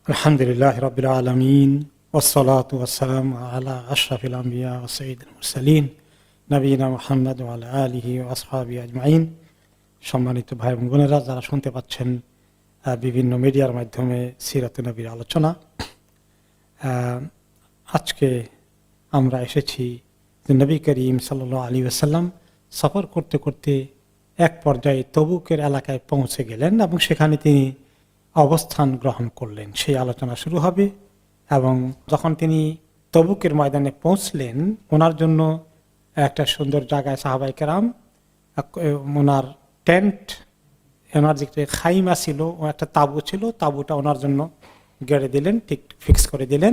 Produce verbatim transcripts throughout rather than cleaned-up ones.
আলহামদুলিল্লাহ রাব্বিল আলামিন ওয়াসসালাতু ওয়াসসালামু আলা আশরাফিল আম্বিয়া ওয়া সাইয়্যিদুল মুরসালিন নবিয়িনা মুহাম্মদ ওয়া আলা আলিহি ওয়া আসহাবিহি আজমাইন। সম্মানিত ভাই এবং বোনেরা, যারা শুনতে পাচ্ছেন আহ, বিভিন্ন মিডিয়ার মাধ্যমে সিরাতুন নবীর আলোচনা, আহ, আজকে আমরা এসেছি যে নবী করিম সাল্লাল্লাহু আলাইহি ওয়াসাল্লাম সফর করতে করতে এক পর্যায়ে তবুকের এলাকায় পৌঁছে গেলেন এবং সেখানে তিনি অবস্থান গ্রহণ করলেন। সেই আলোচনা শুরু হবে। এবং যখন তিনি তবুকের ময়দানে পৌঁছলেন, ওনার জন্য একটা সুন্দর জায়গায় সাহাবায়ে কেরাম ওনার টেন্ট, ওনার যে খাইমা ছিল, ও একটা তাঁবু ছিল, তাঁবুটা ওনার জন্য গেড়ে দিলেন, ঠিক ফিক্স করে দিলেন।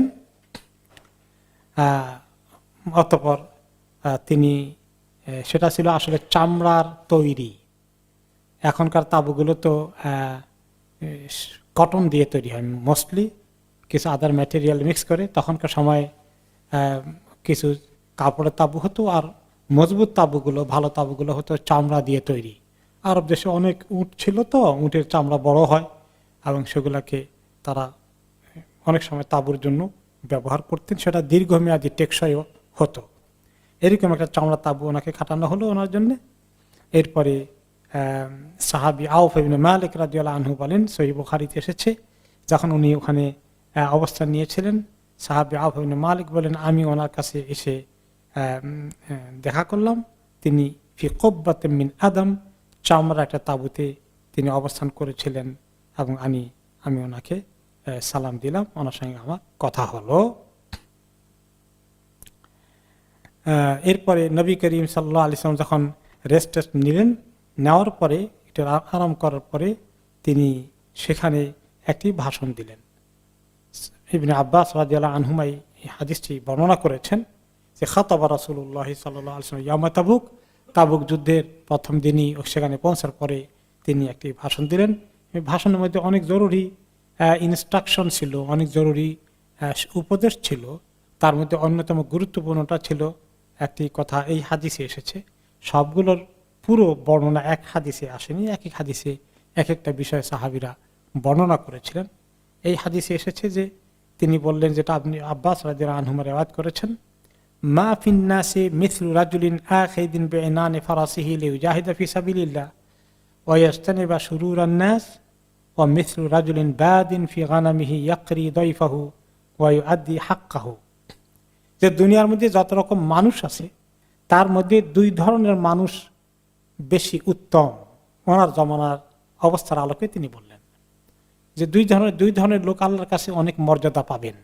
অতঃপর তিনি, সেটা ছিল আসলে চামড়ার তৈরি। এখনকার তাঁবুগুলো তো কটন দিয়ে তৈরি হয় মোস্টলি, কিছু আদার ম্যাটেরিয়াল মিক্স করে। তখনকার সময় কিছু কাপড়ের তাঁবু হতো, আর মজবুত তাঁবুগুলো, ভালো তাঁবুগুলো হতো চামড়া দিয়ে তৈরি। আরব দেশে অনেক উট ছিল, তো উটের চামড়া বড় হয় এবং সেগুলোকে তারা অনেক সময় তাঁবুর জন্য ব্যবহার করতেন। সেটা দীর্ঘমেয়াদী টেকসই হতো। এরকম একটা চামড়া তাঁবু ওনাকে খাটানো হলো ওনার জন্য। এরপরে সাহাবী আউফ ইবনে মালিক রাদিয়াল্লাহু আনহু বলেন, সহিহ বুখারীতে এসেছে, যখন উনি ওখানে অবস্থান নিয়েছিলেন, সাহাবী আউফ ইবনে মালিক বলেন, আমি ওনার কাছে এসে দেখা করলাম, তিনি ফি কুব্বাতিন মিন আদম, চামড়া একটা তাঁবুতে তিনি অবস্থান করেছিলেন এবং আমি আমি ওনাকে সালাম দিলাম, ওনার সঙ্গে আমার কথা হলো। এরপরে নবী করিম সাল্লাল্লাহু আলাইহি ওয়াসাল্লাম যখন রেস্ট টেস্ট নিলেন, নেওয়ার পরে একটু আরাম করার পরে তিনি সেখানে একটি ভাষণ দিলেন। ইবনে আব্বাস রাদিয়াল্লাহু আনহুমা এই হাদিসটি বর্ণনা করেছেন যে খাতাবা রাসূলুল্লাহ সাল্লাল্লাহু আলাইহি ওয়াসাল্লাম ইয়ামা তাবুক, তাবুক যুদ্ধের প্রথম দিনই সেখানে পৌঁছার পরে তিনি একটি ভাষণ দিলেন। এই ভাষণের মধ্যে অনেক জরুরি ইনস্ট্রাকশন ছিল, অনেক জরুরি উপদেশ ছিল। তার মধ্যে অন্যতম গুরুত্বপূর্ণটা ছিল একটি কথা এই হাদিসে এসেছে। সবগুলোর পুরো বর্ণনা এক হাদিসে আসেনি, এক এক হাদিসে এক একটা বিষয় সাহাবীরা বর্ণনা করেছিলেন। এই হাদিসে এসেছে যে তিনি বললেন, যেটা আপনি আব্বাস রাদিয়াল্লাহু আনহু রিওয়ায়াত করেছেন, মা ফিন নাসি মিসলু রাজুলিন আখিদিন বিইনানি ফারাসিহি লিইউজাহিদা ফি সাবিলিল্লাহ ওয়া ইয়াজতানিবা শুরুরান নাস ওয়া মিসলু রাজুলিন বাদিন ফি গানামিহি ইয়াকরি দাইফাহু ওয়া ইউআদ্দি হাক্কাহু। যে দুনিয়ার মধ্যে যত রকম মানুষ আছে, তার মধ্যে দুই ধরনের মানুষ বেশি উত্তম। ওনার জমানার অবস্থার আলোকে তিনি বললেন যে দুই ধরনের দুই ধরনের লোক আল্লাহর কাছে অনেক মর্যাদা পাবেন।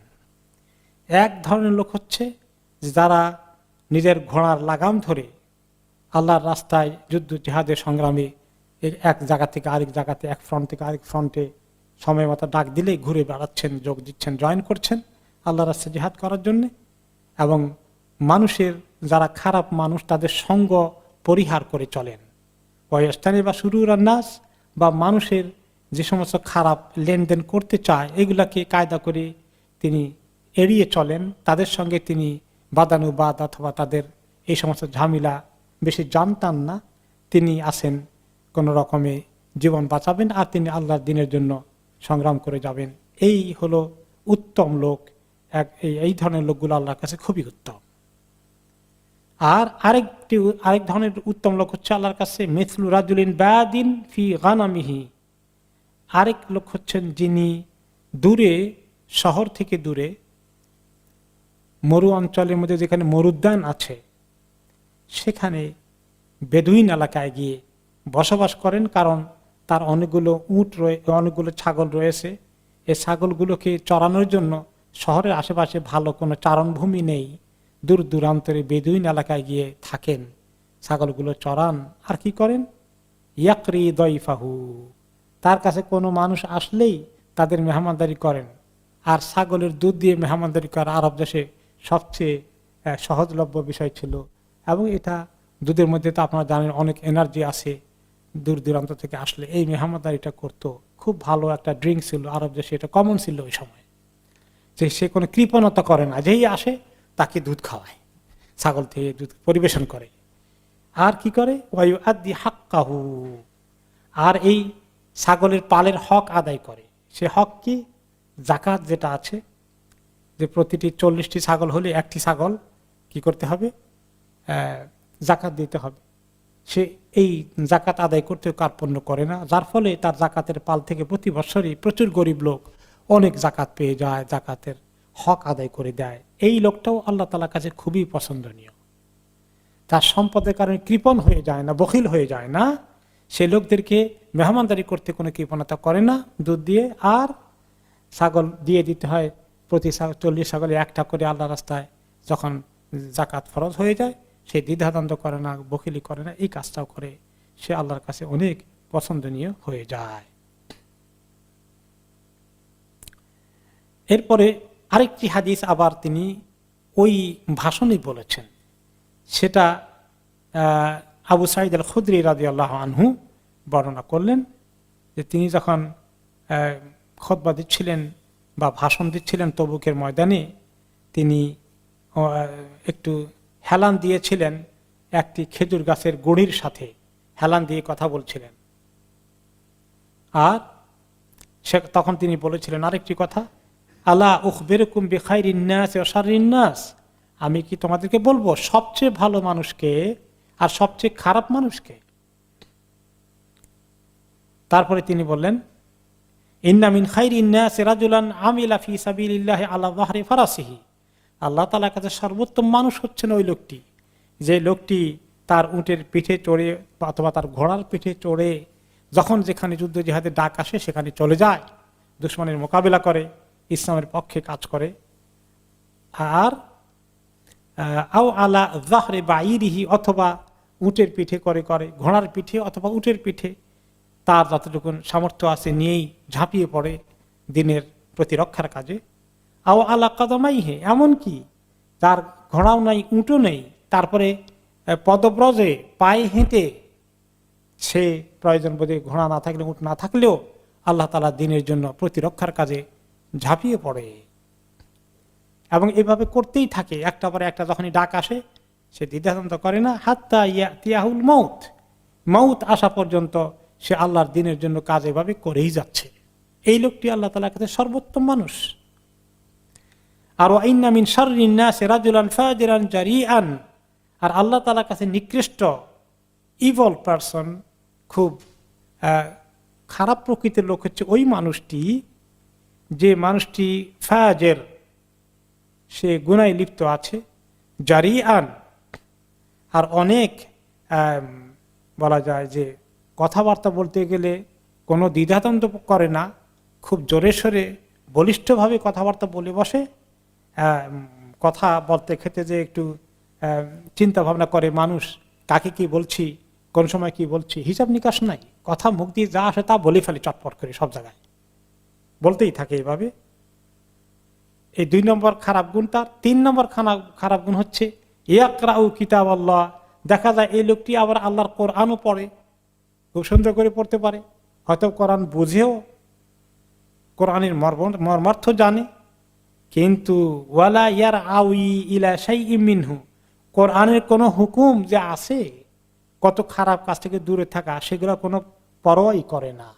এক ধরনের লোক হচ্ছে যারা নিজের ঘোড়ার লাগাম ধরে আল্লাহর রাস্তায় যুদ্ধ জিহাদের সংগ্রামে এক জায়গা থেকে আরেক জায়গাতে, এক ফ্রন্ট থেকে আরেক ফ্রন্টে সময় মতো ডাক দিলেই ঘুরে বেড়াচ্ছেন, যোগ দিচ্ছেন, জয়েন করছেন আল্লাহর রাস্তায় জিহাদ করার জন্যে। এবং মানুষের যারা খারাপ মানুষ, তাদের সঙ্গ পরিহার করে চলেন। ওয়াস্তানি বা শুরুর নাস, বা মানুষের যে সমস্ত খারাপ লেনদেন করতে চায় এগুলাকে কায়দা করে তিনি এড়িয়ে চলেন। তাদের সঙ্গে তিনি বাদানুবাদ অথবা তাদের এই সমস্ত ঝামেলা বেশি জানতাম না। তিনি আসেন কোনো রকমে জীবন বাঁচাবেন, আর তিনি আল্লাহর দিনের জন্য সংগ্রাম করে যাবেন। এই হলো উত্তম লোক। এক এই ধরনের লোকগুলো আল্লাহর কাছে খুবই উত্তম। আর আরেকটি আরেক ধরনের উত্তম লোক হচ্ছে আল্লাহর কাছে মিসলু রাজুলিন বাদিন ফি গানামিহি, আরেক লোক হচ্ছেন যিনি দূরে, শহর থেকে দূরে মরু অঞ্চলের মধ্যে যেখানে মরুদ্যান আছে, সেখানে বেদুইন এলাকায় গিয়ে বসবাস করেন। কারণ তার অনেকগুলো উট রয়েছে, অনেকগুলো ছাগল রয়েছে। এই ছাগলগুলোকে চড়ানোর জন্য শহরের আশেপাশে ভালো কোনো চারণভূমি নেই। দূর দূরান্তরে বেদুইন এলাকায় গিয়ে থাকেন, ছাগলগুলো চড়ান। আর কি করেন? ইয়াকরি দাইফাহু, তার কাছে কোনো মানুষ আসলেই তাদের মেহমানদারি করেন। আর ছাগলের দুধ দিয়ে মেহমানদারি করা আরব দেশে সবচেয়ে সহজলভ্য বিষয় ছিল। এবং এটা দুধের মধ্যে তো আপনারা জানেন অনেক এনার্জি আছে। দূর দূরান্ত থেকে আসলে এই মেহমানদারিটা করতো, খুব ভালো একটা ড্রিঙ্ক ছিল আরব দেশে, এটা কমন ছিল ওই সময়। যে সে কোনো কৃপণতা করে না, যেই আসে তাকে দুধ খাওয়ায়, ছাগল থেকে দুধ পরিবেশন করে। আর কি করে? ওয়া ইউআদ্দি হাক্কাহু, আর এই ছাগলের পালের হক আদায় করে। সে হক কি? জাকাত যেটা আছে, যে প্রতিটি চল্লিশটি ছাগল হলে একটি ছাগল কি করতে হবে, জাকাত দিতে হবে। সে এই জাকাত আদায় করতে কার্পণ্য করে না, যার ফলে তার জাকাতের পাল থেকে প্রতি বছরই প্রচুর গরিব লোক অনেক জাকাত পেয়ে যায়, জাকাতের হক আদায় করে দেয়। এই লোকটাও আল্লাহ তাআলার কাছে খুবই পছন্দনীয়। তার সম্পদের কারণে কৃপণ হয়ে যায় না, বখিল হয়ে যায় না। সে লোকদেরকে মেহমানদারি করতে কোনো কৃপণতা করে না। দুধ দিয়ে আর ছাগল দিয়ে দিতে হয়, প্রতি চল্লিশ ছাগলে একটা করে আল্লাহ রাস্তায় যখন জাকাত ফরজ হয়ে যায়, সে দ্বিধাদ্বন্দ্ব করে না, বখিলি করে না, এই কাজটাও করে। সে আল্লাহর কাছে অনেক পছন্দনীয় হয়ে যায়। এরপরে আরেকটি হাদিস আবার তিনি ওই ভাষণে বলেছেন, সেটা আবু সাঈদ আল খুদরি রাদিয়াল্লাহু আনহু বর্ণনা করলেন যে তিনি যখন খুতবা দিচ্ছিলেন বা ভাষণ দিচ্ছিলেন তবুকের ময়দানে, তিনি একটু হেলান দিয়েছিলেন একটি খেজুর গাছের গুঁড়ির সাথে, হেলান দিয়ে কথা বলছিলেন। আর সে তখন তিনি বলেছিলেন আরেকটি কথা, আলা উখবিরুকুম বিখাইরিন নাস ওয়া শাররিন নাস, আমি কি তোমাদেরকে বলবো সবচেয়ে ভালো মানুষকে আর সবচেয়ে খারাপ মানুষকে? তারপরে তিনি বললেন, ইন্না মিন খাইরিন নাস রাজুলান আমিলা ফি সাবিলিল্লাহি আলা যাহরি ফারাসিহি, আল্লাহ তাআলার কাছে সর্বোত্তম মানুষ হচ্ছেন ওই লোকটি, যে লোকটি তার উটের পিঠে চড়ে অথবা তার ঘোড়ার পিঠে চড়ে যখন যেখানে যুদ্ধ জিহাদের ডাক আসে সেখানে চলে যায়, দুশমনের মোকাবিলা করে, ইসলামের পক্ষে কাজ করে। আর আও আলা যাহরি বাঈরিহি, অথবা উটের পিঠে করে করে ঘোড়ার পিঠে অথবা উটের পিঠে তার যতটুকু সামর্থ্য আছে নিয়েই ঝাঁপিয়ে পড়ে দিনের প্রতিরক্ষার কাজে। আও আলা কাদামাইহি, এমনকি তার ঘোড়াও নাই উটও নেই, তারপরে পদব্রজে পায়ে হেঁটে সে প্রয়োজন বোধে ঘোড়া না থাকলে উট না থাকলেও আল্লাহ তাআলা দিনের জন্য প্রতিরক্ষার কাজে ঝাঁপিয়ে পড়ে এবং এভাবে করতেই থাকে। একটা পরে একটা যখনই ডাক আসে সে দ্বিধাদ্বন্দ্ব করে না, হাত্তা ইয়াতিয়াহুল মউত, মউত আসা পর্যন্ত সে আল্লাহর দিনের জন্য কাজ এভাবে করেই যাচ্ছে। এই লোকটি আল্লাহ তাআলার কাছে সর্বোত্তম মানুষ। আর ওয়াইন্না মিন শাররিন নাস রাজুলান ফাজিরান জারিআন, আর আল্লাহ তাআলার কাছে নিকৃষ্ট ইভল পারসন, খুব খারাপ প্রকৃতির লোক হচ্ছে ওই মানুষটি, যে মানুষটি ফাজের, সে গুনায় লিপ্ত আছে, জারিআন, আর অনেক বলা যায় যে কথাবার্তা বলতে গেলে কোনো দ্বিধাদ্বন্দ্ব করে না, খুব জোরে সোরে বলিষ্ঠভাবে কথাবার্তা বলে বসে। কথা বলতে ক্ষেত্রে যে একটু চিন্তা ভাবনা করে মানুষ, কাকে কি বলছি, কোন সময় কি বলছি, হিসাব নিকাশ নাই, কথা মুখ দিয়ে যা আসে তা বলে ফেলে চটপট করে, সব জায়গায় বলতেই থাকে এইভাবে। এই দুই নম্বর খারাপ গুণ তার। তিন নম্বর খারাপ গুণ হচ্ছে ইয়াকরাউ কিতাব আল্লাহ, দেখা যায় এই লোকটি আবার আল্লাহর কোরআনও পড়ে, খুব সুন্দর করে পড়তে পারে, হয়তো কোরআন বুঝেও, কোরআনের মর্মার্থ জানে, কিন্তু ওয়ালা ইয়ার আউই ইলা শাইইম মিনহু, কোরআনের কোনো হুকুম যে আছে কত খারাপ কাজ থেকে দূরে থাকা, সেগুলো কোনো পরোয়াই করে না।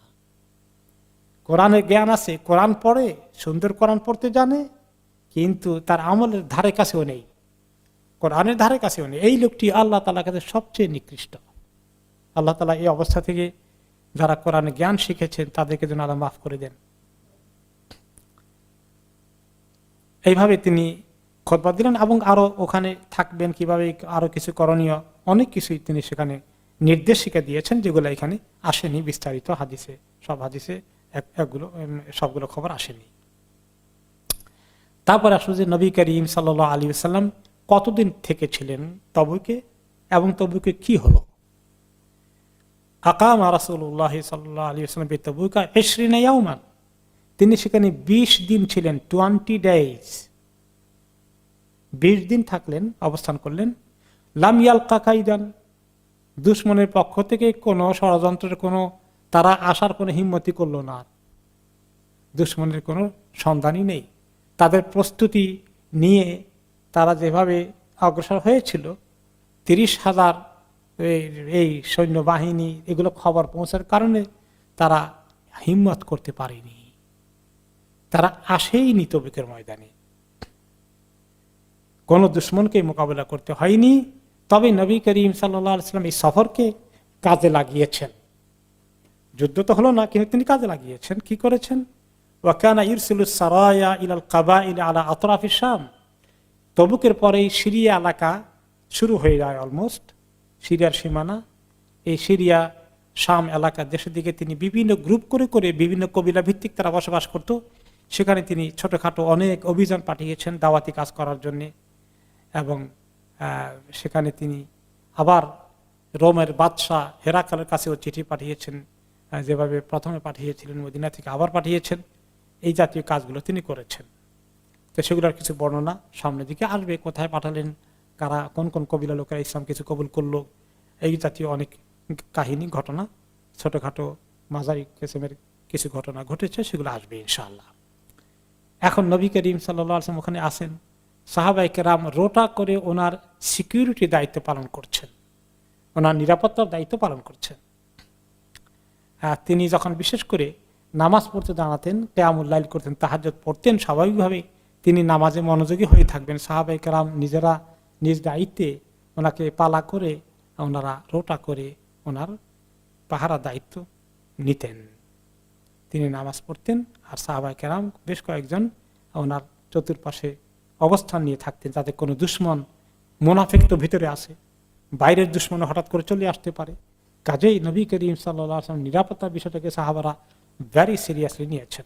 কোরআনের জ্ঞান আছে, কোরআন পড়ে, সুন্দর কোরআন পড়তে জানে, কিন্তু তার আমলের ধারে কাছেও নেই, কোরআনের ধারে কাছেও নেই। এই লোকটি আল্লাহ তাআলার কাছে সবচেয়ে নিকৃষ্ট। আল্লাহ তাআলা এই অবস্থা থেকে যারা কোরআনে জ্ঞান শিখেছেন তাদেরকে যেন আল্লাহ মাফ করে দেন। এইভাবে তিনি খুতবা দিলেন এবং আরো ওখানে থাকবেন কিভাবে, আরো কিছু করণীয় অনেক কিছুই তিনি সেখানে নির্দেশিকা দিয়েছেন, যেগুলো এখানে আসেনি বিস্তারিত হাদিসে, সব হাদিসে একগুলো সবগুলো খবর আসেনি। তারপর আসলে যে নবী করিম সাল্লাল্লাহু আলাইহি ওয়াসাল্লাম কতদিন থেকে ছিলেন তবুকে, এবং তবুকে কি হলো। আকামা রাসূলুল্লাহ সাল্লাল্লাহু আলাইহি ওয়াসাল্লাম বিতাবুকা ইশরিনা ইয়াওমান, তিনি সেখানে বিশ দিন ছিলেন, টোয়েন্টি ডেজ, বিশ দিন থাকলেন, অবস্থান করলেন। লাম ইয়ালকা কাইদান, দুশমনের পক্ষ থেকে কোনো ষড়যন্ত্রের কোনো তারা আসার কোনো হিম্মতি করলো না, দুশমনের কোনো সন্ধানই নেই। তাদের প্রস্তুতি নিয়ে তারা যেভাবে অগ্রসর হয়েছিল, তিরিশ হাজার এই সৈন্যবাহিনী, এগুলো খবর পৌঁছার কারণে তারা হিম্মত করতে পারেনি। তারা আসেইনি তবুকের ময়দানে, কোন দুশ্মনকে মোকাবেলা করতে হয়নি। তবে নবী করিম সাল্লাল্লাহু আলাইহি ওয়াসাল্লাম এই সফরকে কাজে লাগিয়েছেন। যুদ্ধ তো হলো না, কিন্তু তিনি কাজে লাগিয়েছেন। কি করেছেন? ওয়াকানা ইরসিলুস সারায়া ইলাল কাবাইল আলা আতরাফিশ শাম। তবুকের পরেই সিরিয়া এলাকা শুরু হয়ে যায়, অলমোস্ট সিরিয়ার সীমানা। এই সিরিয়া শাম এলাকা দেশের দিকে তিনি বিভিন্ন গ্রুপ করে করে বিভিন্ন কবিলা ভিত্তিক তারা বসবাস করত, সেখানে তিনি ছোটখাটো অনেক অভিযান পাঠিয়েছেন দাওয়াতি কাজ করার জন্যে। এবং সেখানে তিনি আবার রোমের বাদশাহ হেরাকালের কাছেও চিঠি পাঠিয়েছেন, যেভাবে প্রথমে পাঠিয়েছিলেন মদিনা থেকে আবার পাঠিয়েছেন। এই জাতীয় কাজগুলো তিনি করেছেন। তো সেগুলোর কিছু বর্ণনা সামনের দিকে আসবে, কোথায় পাঠালেন, কারা কোন কোন কবিলা লোকেরা ইসলাম কিছু কবুল করলো, এই জাতীয় অনেক কাহিনী ঘটনা, ছোটখাটো মাঝারি কিসমের কিছু ঘটনা ঘটেছে, সেগুলো আসবে ইনশাআল্লাহ। এখন নবী করিম সাল্লাল্লাহু আলাইহি ওয়াসাল্লাম ওখানে আসেন, সাহাবায়ে কেরাম রোটা করে ওনার সিকিউরিটি দায়িত্ব পালন করছেন, ওনার নিরাপত্তার দায়িত্ব পালন করছেন। তিনি যখন বিশেষ করে নামাজ পড়তে দাঁড়াতেন, কিয়ামুল লাইল করতেন, তাহাজ্জুদ পড়তেন, স্বাভাবিকভাবে তিনি নামাজে মনোযোগী হয়ে থাকবেন। সাহাবায়ে কেরাম নিজেরা নিজ দায়িত্বে ওনাকে পালা করে ওনারা রোটা করে ওনার পাহারা দায়িত্ব নিতেন। তিনি নামাজ পড়তেন আর সাহাবায়ে কেরাম বেশ কয়েকজন ওনার চতুর্পাশে অবস্থান নিয়ে থাকতেন, যাতে কোনো দুশ্মন, মুনাফিক তো ভিতরে আসে, বাইরের দুশ্মন হঠাৎ করে চলে আসতে পারে। কাজেই নবী করিম সাল্লাল্লাহু আলাইহি ওয়াসাল্লাম নিরাপত্তার বিষয়টাকে সাহাবারা ভেরি সিরিয়াসলি নিয়েছেন।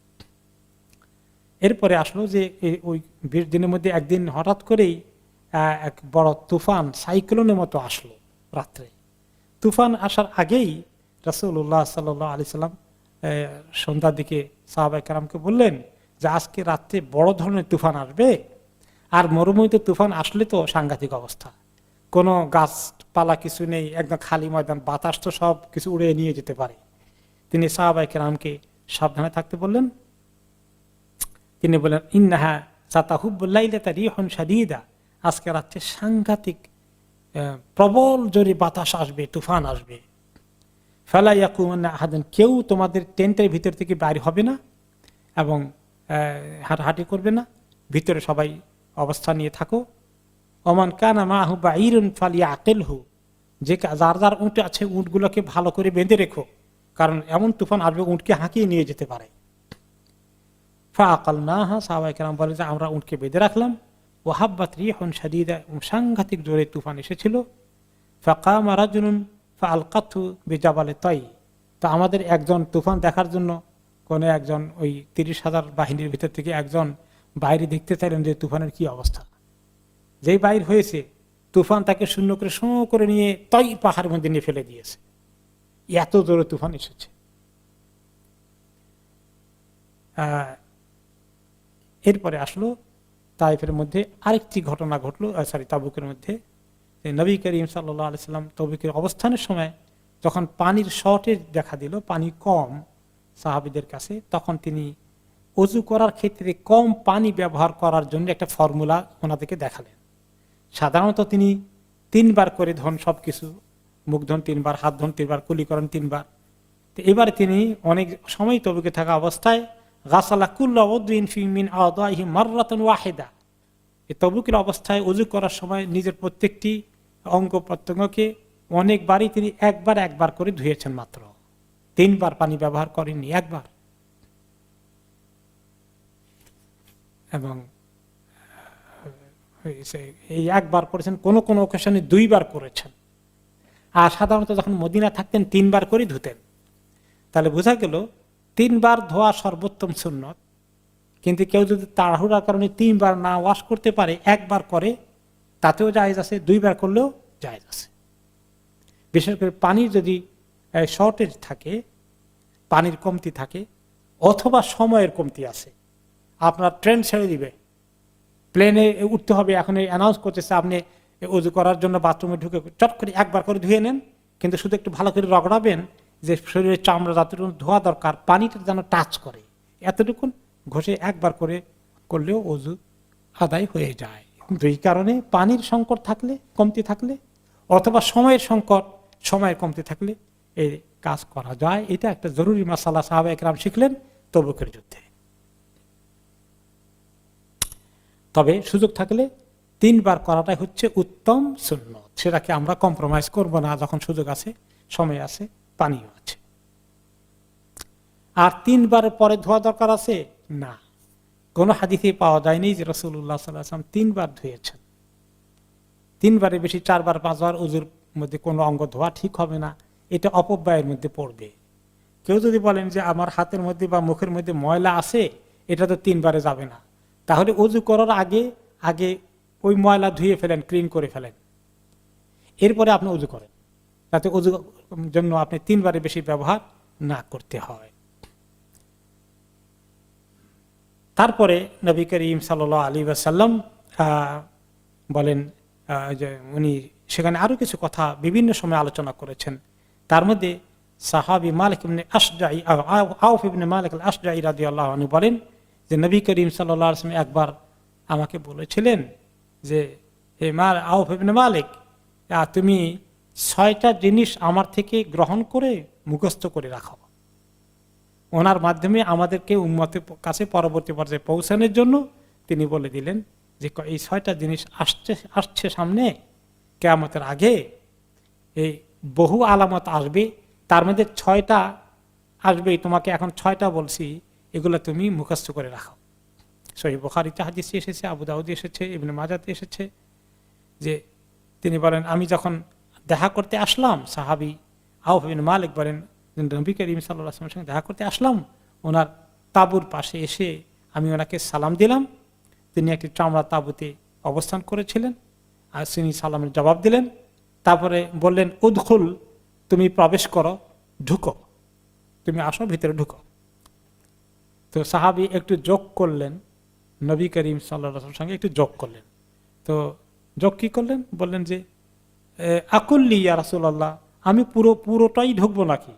এরপরে আসলো যে ওই বিশ দিনের মধ্যে একদিন হঠাৎ করেই এক বড় তুফান সাইক্লোনের মতো আসলো রাত্রে। তুফান আসার আগেই রাসূলুল্লাহ সাল্লাল্লাহু আলাইহি সাল্লাম সন্ধ্যার দিকে সাহাবায়ে কেরামকে বললেন যে আজকে রাত্রে বড় ধরনের তুফান আসবে, আর মরুভূমিতে তুফান আসলে তো সাংঘাতিক অবস্থা, কোনো গাছপালা কিছু নেই, একদম খালি ময়দান, বাতাস তো সব কিছু উড়ে নিয়ে যেতে পারে। তিনি সাহাবায়ে কেরামকে সাবধানে থাকতে বললেন। তিনি বললেন ইন্নাহা সাতাহুব্বুল লাইলাতা রিহুন শাদীদা, আজকে রাত্রে সাংঘাতিক প্রবল জোরে বাতাস আসবে, তুফান আসবে। ফালা ইয়াকুমান্না আহাদুন, কেউ তোমাদের টেন্টের ভিতর থেকে বাইর হবে না এবং হাঁটাহাঁটি করবে না, ভিতরে সবাই অবস্থান নিয়ে থাকো। ওমান কানা মাহু বাঈরুন ফালিয়াকিলহু, যে যার যার উট আছে উটগুলোকে ভালো করে বেঁধে রেখো, কারণ এমন তুফান আসবে উটকে হাঁকিয়ে নিয়ে যেতে পারে। ফাআকালনাহা, সাহাবায়ে কেরাম বলে যে আমরা উটকে বেঁধে রাখলাম। ওয়াহাব্বাত রিহুন শাদীদা, সাংঘাতিক জোরে তুফান এসেছিল। ফাকামা রাজুলুন ফাআলকাতহু বিজাবালে তাই, তো আমাদের একজন তুফান দেখার জন্য কোন একজন ওই তিরিশ হাজার বাহিনীর ভিতর থেকে একজন বাইরে দেখতে চাইলেন যে তুফানের কি অবস্থা। যেই বাইর হয়েছে তুফান তাকে শূন্য করে শো করে নিয়ে তাই পাহাড়ের মধ্যে নিয়ে ফেলে দিয়েছে, এত জোরে তুফান এসেছে। এরপরে আসলো তাইফের মধ্যে আরেকটি ঘটনা ঘটলো, সরি তাবুকের মধ্যে। নবী করিম সাল্লাল্লাহু আলাইহি সাল্লাম তাবুকের অবস্থানের সময় যখন পানির শর্টেজ দেখা দিল, পানি কম সাহাবীদের কাছে, তখন তিনি ওযু করার ক্ষেত্রে কম পানি ব্যবহার করার জন্য একটা ফর্মুলা ওনাদেরকে দেখালেন। সাধারণত তিনি তিনবার করে ধন সবকিছু, মুখ ধন তিনবার, হাত ধন তিনবার, কুলি করেন তিনবার। তো এবারে তিনি অনেক সময় তবুকে থাকা অবস্থায় গাসালা কুল্লা উযুইন ফি মিন আদাইহি মাররাতান ওয়াহিদা, এই তবুকের অবস্থায় ওযু করার সময় নিজের প্রত্যেকটি অঙ্গ প্রত্যঙ্গকে অনেকবারই তিনি একবার একবার করে ধুয়েছেন, মাত্র তিনবার পানি ব্যবহার করেননি, একবার। এবং এই একবার করেছেন, কোন কোন অকেশনে দুইবার করেছেন। আর সাধারণত যখন মদিনা থাকতেন তিনবার করে ধুতেন। তাহলে বোঝা গেল তিনবার ধোয়া সর্বোত্তম সুন্নত। কিন্তু কেউ যদি তাড়াহুড়ার কারণে তিনবার না ওয়াশ করতে পারে, একবার করে, তাতেও জায়েজ আছে, দুইবার করলেও জায়েজ আছে। বিশেষ করে পানির যদি শর্টেজ থাকে, পানির কমতি থাকে, অথবা সময়ের কমতি আছে, আপনার ট্রেন ছেড়ে দিবে, প্লেনে উঠতে হবে, এখন অ্যানাউন্স করতেছে আপনি ওযু করার জন্য বাথরুমে ঢুকে চট করে একবার করে ধুয়ে নেন, কিন্তু শুধু একটু ভালো করে রগড়াবেন যে শরীরের চামড়া যতটুকু ধোয়া দরকার পানিটা যেন টাচ করে, এতটুকু ঘষে একবার করে করলেও ওযু আদায় হয়ে যায়। দুই কারণে, পানির সংকট থাকলে, কমতি থাকলে, অথবা সময়ের সংকট, সময়ের কমতি থাকলে এই কাজ করা যায়। এটা একটা জরুরি মাসালা সাহাবায়ে কেরাম শিখলেন তবুকের যুদ্ধে। তবে সুযোগ থাকলে তিনবার করাটাই হচ্ছে উত্তম সুন্নত, সেটাকে আমরা কম্প্রোমাইজ করব না যখন সুযোগ আছে, সময় আছে, পানিও আছে। আর তিনবারের পরে ধোয়া দরকার আছে না, কোন হাদিসে পাওয়া যায়নি যে রাসূলুল্লাহ সাল্লাল্লাহু আলাইহি ওয়াসাল্লাম তিনবার ধুয়েছেন। তিনবারে বেশি চারবার পাঁচবার ওযুর মধ্যে কোনো অঙ্গ ধোয়া ঠিক হবে না, এটা অপব্যয়ের মধ্যে পড়বে। কেউ যদি বলেন যে আমার হাতের মধ্যে বা মুখের মধ্যে ময়লা আছে, এটা তো তিনবারে যাবে না, তাহলে ওযু করার আগে আগে ওই ময়লা ধুয়ে ফেলেন, ক্লিন করে ফেলেন, এরপরে আপনি ওযু করেন, যাতে ওযুর জন্য আপনি তিনবারে বেশি ব্যবহার না করতে হয়। তারপরে নবী করিম সাল্লাল্লাহু আলাইহি ওয়াসাল্লাম বলেন যে উনি সেখানে আরো কিছু কথা বিভিন্ন সময় আলোচনা করেছেন। তার মধ্যে সাহাবী মালিক ইবনে আশজাঈ আউফ ইবনে মালিক আল আশজাঈ রাদিয়াল্লাহু আনহু বলেন যে নবী করিম সাল্লাল্লাহু আলাইহি ওয়াসাল্লাম একবার আমাকে বলেছিলেন যে হে মা আউফ ইবনে মালিক, তুমি ছয়টা জিনিস আমার থেকে গ্রহণ করে মুখস্থ করে রাখো, ওনার মাধ্যমে আমাদেরকে উম্মতের কাছে পরবর্তী পর্যায়ে পৌঁছানোর জন্য তিনি বলে দিলেন যে এই ছয়টা জিনিস আসছে আসছে সামনে কিয়ামতের আগে, এই বহু আলামত আসবে, তার মধ্যে ছয়টা আসবে, তোমাকে এখন ছয়টা বলছি, এগুলো তুমি মুখস্থ করে রাখো। সহিহ বুখারীতে হাদিসে এসেছে, আবু দাউদে এসেছে, ইবনে মাজাতে এসেছে যে তিনি বলেন আমি যখন দেখা করতে আসলাম, সাহাবী আউফ ইবনে মালিক বলেন নবী করিম সাল্লাল্লাহু আলাইহি ওয়াসাল্লামের সঙ্গে দেখা করতে আসলাম, ওনার তাঁবুর পাশে এসে আমি ওনাকে সালাম দিলাম, তিনি একটি চামড়া তাঁবুতে অবস্থান করেছিলেন, আর তিনি সালামের জবাব দিলেন, তারপরে বললেন উদখুল, তুমি প্রবেশ করো, ঢুকো, তুমি আসো, ভিতরে ঢুকো। তো সাহাবী একটু যোগ করলেন, নবী করিম সাল্লাল্লাহু আলাইহি ওয়াসাল্লামের সঙ্গে একটু যোগ করলেন। তো যোগ কি করলেন, বললেন যে আকুল্লি ইয়া রাসূলুল্লাহ, আমি পুরো পুরোটাই ঢুকবো নাকি,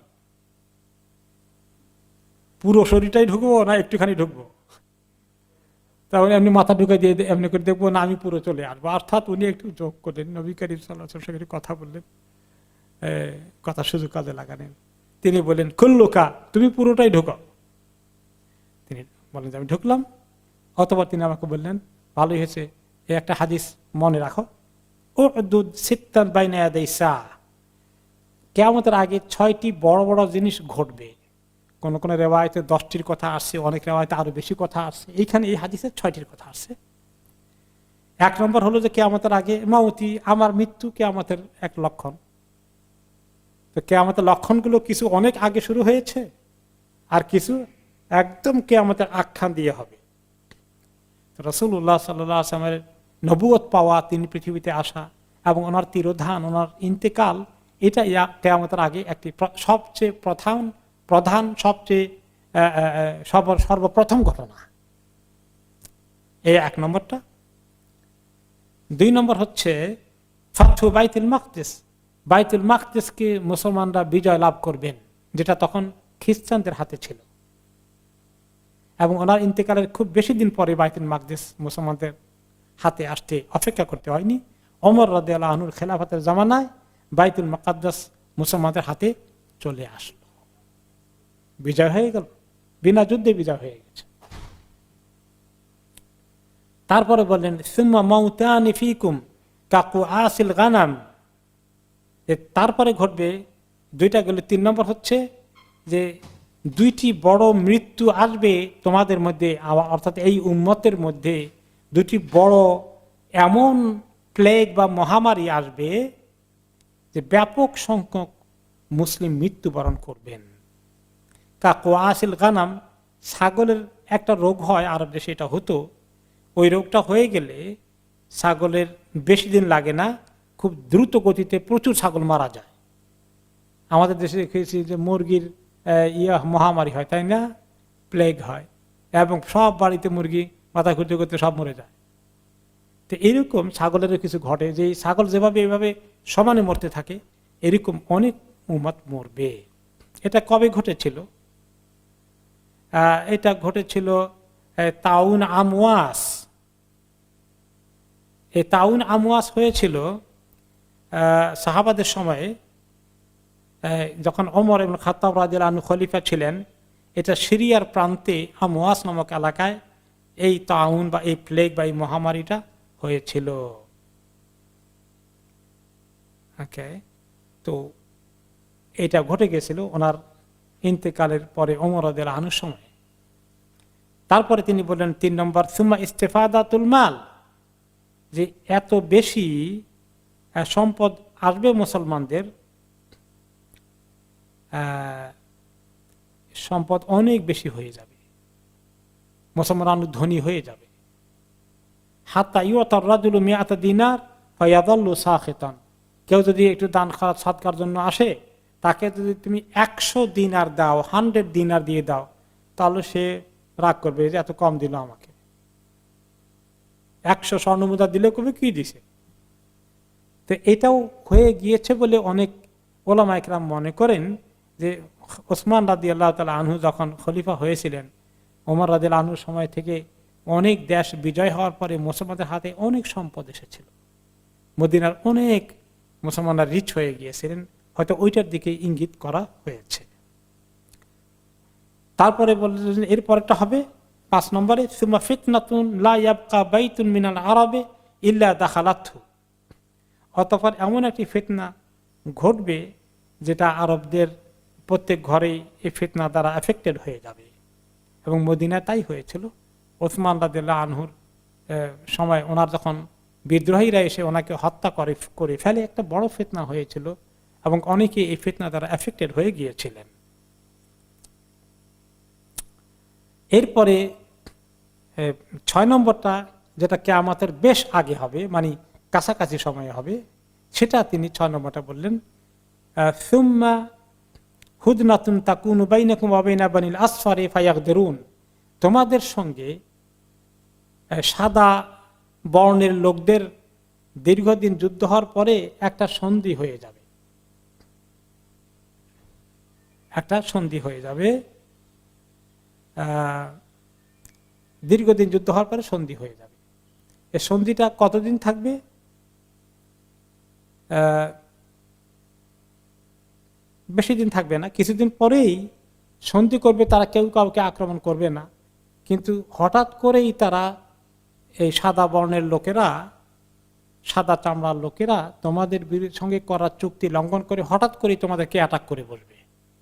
পুরো শরীরটাই ঢুকবো না একটুখানি ঢুকবো? তাহলে এমনি মাথা ঢুকে দিয়ে এমনি করে দেখবো না আমি পুরো চলে আসবো। অর্থাৎ উনি একটু যোগ করলেন, নবী করিম সাল্লাল্লাহু আলাইহি ওয়াসাল্লামের সঙ্গে কথা বললেন, কথা সুযোগ কাজে লাগালেন। তিনি বললেন কুল্লুকা, তুমি পুরোটাই ঢুকো। তিনি বলেন যে আমি ঢুকলাম। অতঃপর তিনি আমাকে বললেন ভালোই হয়েছে, এই একটা হাদিস মনে রাখো, উদুদ সিত্তান বাইনা ইয়াদাই সা, কিয়ামতের আগে ছয়টি বড় বড় জিনিস ঘটবে। কোন কোন রেওয়ায়েতে দশটির কথা আসছে, অনেক রেওয়ায়েতে আরো বেশি কথা আসছে, এইখানে এই হাদিসে ছয়টির কথা আসছে। এক নম্বর হলো যে কিয়ামতের আগে মাউতি, আমার মৃত্যু কিয়ামতের এক লক্ষণ। তো কিয়ামতের লক্ষণগুলো কিছু অনেক আগে শুরু হয়েছে, আর কিছু একদম কিয়ামতের আখ্যান দিয়ে হবে। রাসূলুল্লাহ সাল্লাল্লাহু আলাইহি ওয়াসাল্লামের নবুয়ত পাওয়া, তিনি পৃথিবীতে আসা এবং ওনার তিরোধান, ওনার ইন্তেকাল, এটা কিয়ামতের আগে একটি সবচেয়ে প্রধান প্রধান সবচেয়ে সর্বপ্রথম ঘটনা। এই এক নম্বরটা। দুই নম্বর হচ্ছে ফাতহু বাইতুল মাকদিস, বাইতুল মাকদিসকে মুসলমানরা বিজয় লাভ করবেন, যেটা তখন খ্রিস্টানদের হাতে ছিল, এবং ওনার ইন্তেকালের খুব বেশি দিন পরে বাইতুল মাকদিস মুসলমানদের হাতে আসতে অপেক্ষা করতে হয়নি। ওমর রাদিয়াল্লাহু আনহুর খেলাফতের জামানায় বাইতুল মুকাদ্দাস মুসলমানদের হাতে চলে আসলো, বিজয় হয়ে গেল, বিনা যুদ্ধে বিজয় হয়ে গেছে। তারপরে বললেন সুম্মা মাউতানি ফিকুম কাকুআসিল গানাম, তারপরে ঘটবে দুইটা গেল। তিন নম্বর হচ্ছে যে দুইটি বড় মৃত্যু আসবে তোমাদের মধ্যে, অর্থাৎ এই উম্মতের মধ্যে দুটি বড় এমন প্লেগ বা মহামারী আসবে যে ব্যাপক সংখ্যক মুসলিম মৃত্যুবরণ করবেন। কাকুআসিল গানাম, ছাগলের একটা রোগ হয় আরব দেশে, এটা হতো, ওই রোগটা হয়ে গেলে ছাগলের বেশি দিন লাগে না, খুব দ্রুত গতিতে প্রচুর ছাগল মারা যায়। আমাদের দেশে দেখেছি যে মুরগির ইয়া মহামারী হয়, তাই না, প্লেগ হয়, এবং সব বাড়িতে মুরগি মাথা ঘুরতে ঘুরতে সব মরে যায়। তো এরকম ছাগলেরও কিছু ঘটে, যে ছাগল যেভাবে এভাবে সমানে মরতে থাকে, এরকম অনেক উম্মত মরবে। এটা কবে ঘটেছিল? এটা ঘটেছিল তাউন আমওয়াস। এই তাউন আমওয়াস হয়েছিল সাহাবাদের সময়ে, যখন ওমর ইবনে খাত্তাব রাদিয়াল্লাহু আনহু খলিফা ছিলেন। এটা সিরিয়ার প্রান্তে আমওয়াস নামক এলাকায় এই তাউন বা এই প্লেগ বা এই মহামারীটা হয়েছিল। ওকে, তো এটা ঘটে গেছিল ওনার ইন্তেকালের পরে, ওমর রাদিয়াল্লাহু আনহুর সময়। তারপরে তিনি বললেন তিন নম্বর, সুম্মা ইস্তেফাদাতুল মাল, যে এত বেশি সম্পদ আসবে মুসলমানদের, সম্পদ অনেক বেশি হয়ে যাবে, মুসলমান অনেক ধনী হয়ে যাবে। হাত্তা ইউতার রাজুলু মিআতা দিনার ফায়াযাল্লু সাখিতান, কেউ যদি একটু দান খয়রাত সাদকার জন্য আসে, তাকে যদি তুমি একশো দিনার দাও, হান্ড্রেড দিনার দিয়ে দাও, তাহলে সে রাগ করবে যে এত কম দিল আমাকে। একশো স্বর্ণমুদ্রা দিলে কবে কি দিছে। তো এটাও হয়ে গিয়েছে বলে অনেক ওলামা ইকরাম মনে করেন যে ওসমান রাদিয়াল্লাহু তাআলা আনহু যখন খলিফা হয়েছিলেন, ওমর রাদিয়াল্লাহু আনহুর সময় থেকে অনেক দেশ বিজয় হওয়ার পরে মুসলমানদের হাতে অনেক সম্পদ এসেছিল, মদিনার অনেক মুসলমানরা রিচ হয়ে গিয়েছিলেন, হয়তো ওইটার দিকে ইঙ্গিত করা হয়েছে। তারপরে বললেন এরপরটা হবে পাঁচ নম্বরে, সুম্মা ফিতনাতুন লা ইয়াবকা বাইতুন মিনাল আরাবে ইল্লা দাখালাতহু, অতঃপর এমন একটি ফিতনা ঘটবে যেটা আরবদের প্রত্যেক ঘরেই এই ফিতনা দ্বারা এফেক্টেড হয়ে যাবে। এবং মদিনায় তাই হয়েছিল। ওসমান রাদিয়াল্লাহু আনহুর সময় ওনার যখন বিদ্রোহীরা এসে ওনাকে হত্যা করে করে ফেলে, একটা বড় ফিতনা হয়েছিল এবং অনেকে এই ফিতনা দ্বারা এফেক্টেড হয়ে গিয়েছিলেন। এরপরে ছয় নম্বরটা, যেটা কিয়ামতের বেশ আগে হবে, মানে কাছাকাছি সময়ে হবে, সেটা তিনি ছয় নম্বরটা বললেন, সুম্মা হুদনাতুন তাকুনু বাইনাকুম ওয়া বাইনা বানিল আসফারি ফায়াগদিরুন, তোমাদের সঙ্গে সাদা বর্ণের লোকদের দীর্ঘদিন যুদ্ধ হওয়ার পরে একটা সন্ধি হয়ে যাবে, একটা সন্ধি হয়ে যাবে দীর্ঘদিন যুদ্ধ হওয়ার পরে সন্ধি হয়ে যাবে। এই সন্ধিটা কতদিন থাকবে? বেশি দিন থাকবে না, কিছুদিন পরেই সন্ধি করবে তারা, কেউ কাউকে আক্রমণ করবে না, কিন্তু হঠাৎ করেই তারা এই সাদা বর্ণের লোকেরা, সাদা চামড়ার লোকেরা তোমাদের সঙ্গে করা চুক্তি লঙ্ঘন করে হঠাৎ করেই তোমাদেরকে অ্যাটাক করে বসবে।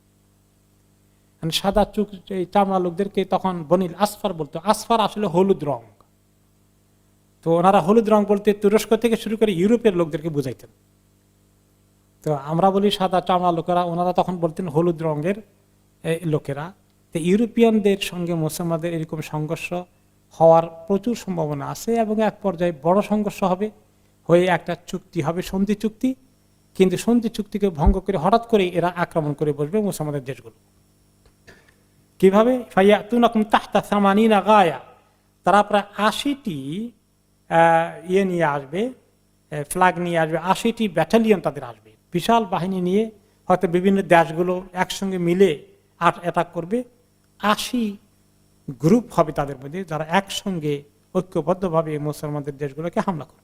সাদা চুক এই চামড়া লোকদেরকে তখন বনিল আসফার বলতো। আসফার আসলে হলুদ রং, তো ওনারা হলুদ রং বলতে তুরস্ক থেকে শুরু করে ইউরোপের লোকদেরকে বুঝাইতেন। তো আমরা বলি সাদা চামড়া লোকেরা, ওনারা তখন বলতেন হলুদ রঙের লোকেরা। তো ইউরোপিয়ানদের সঙ্গে মুসলমানদের এরকম সংঘর্ষ হওয়ার প্রচুর সম্ভাবনা আছে এবং এক পর্যায়ে বড় সংঘর্ষ হবে, হয়ে একটা চুক্তি হবে, সন্ধি চুক্তি। কিন্তু সন্ধি চুক্তিকে ভঙ্গ করে হঠাৎ করে এরা আক্রমণ করে বসবে মুসলমানদের দেশগুলো। কিভাবে? ফায়াতুনাকুম তাহতা সামানিনা গায়া, তারা প্রায় আশিটি ইয়ে নিয়ে আসবে, ফ্ল্যাগ নিয়ে আসবে, আশিটি ব্যাটালিয়ন তাদের আসবে, বিশাল বাহিনী নিয়ে, হয়তো বিভিন্ন দেশগুলো একসঙ্গে মিলে আট অ্যাটাক করবে। আশি গ্রুপ হবে তাদের মধ্যে, যারা একসঙ্গে ঐক্যবদ্ধভাবে মুসলমানদের দেশগুলোকে হামলা করবে।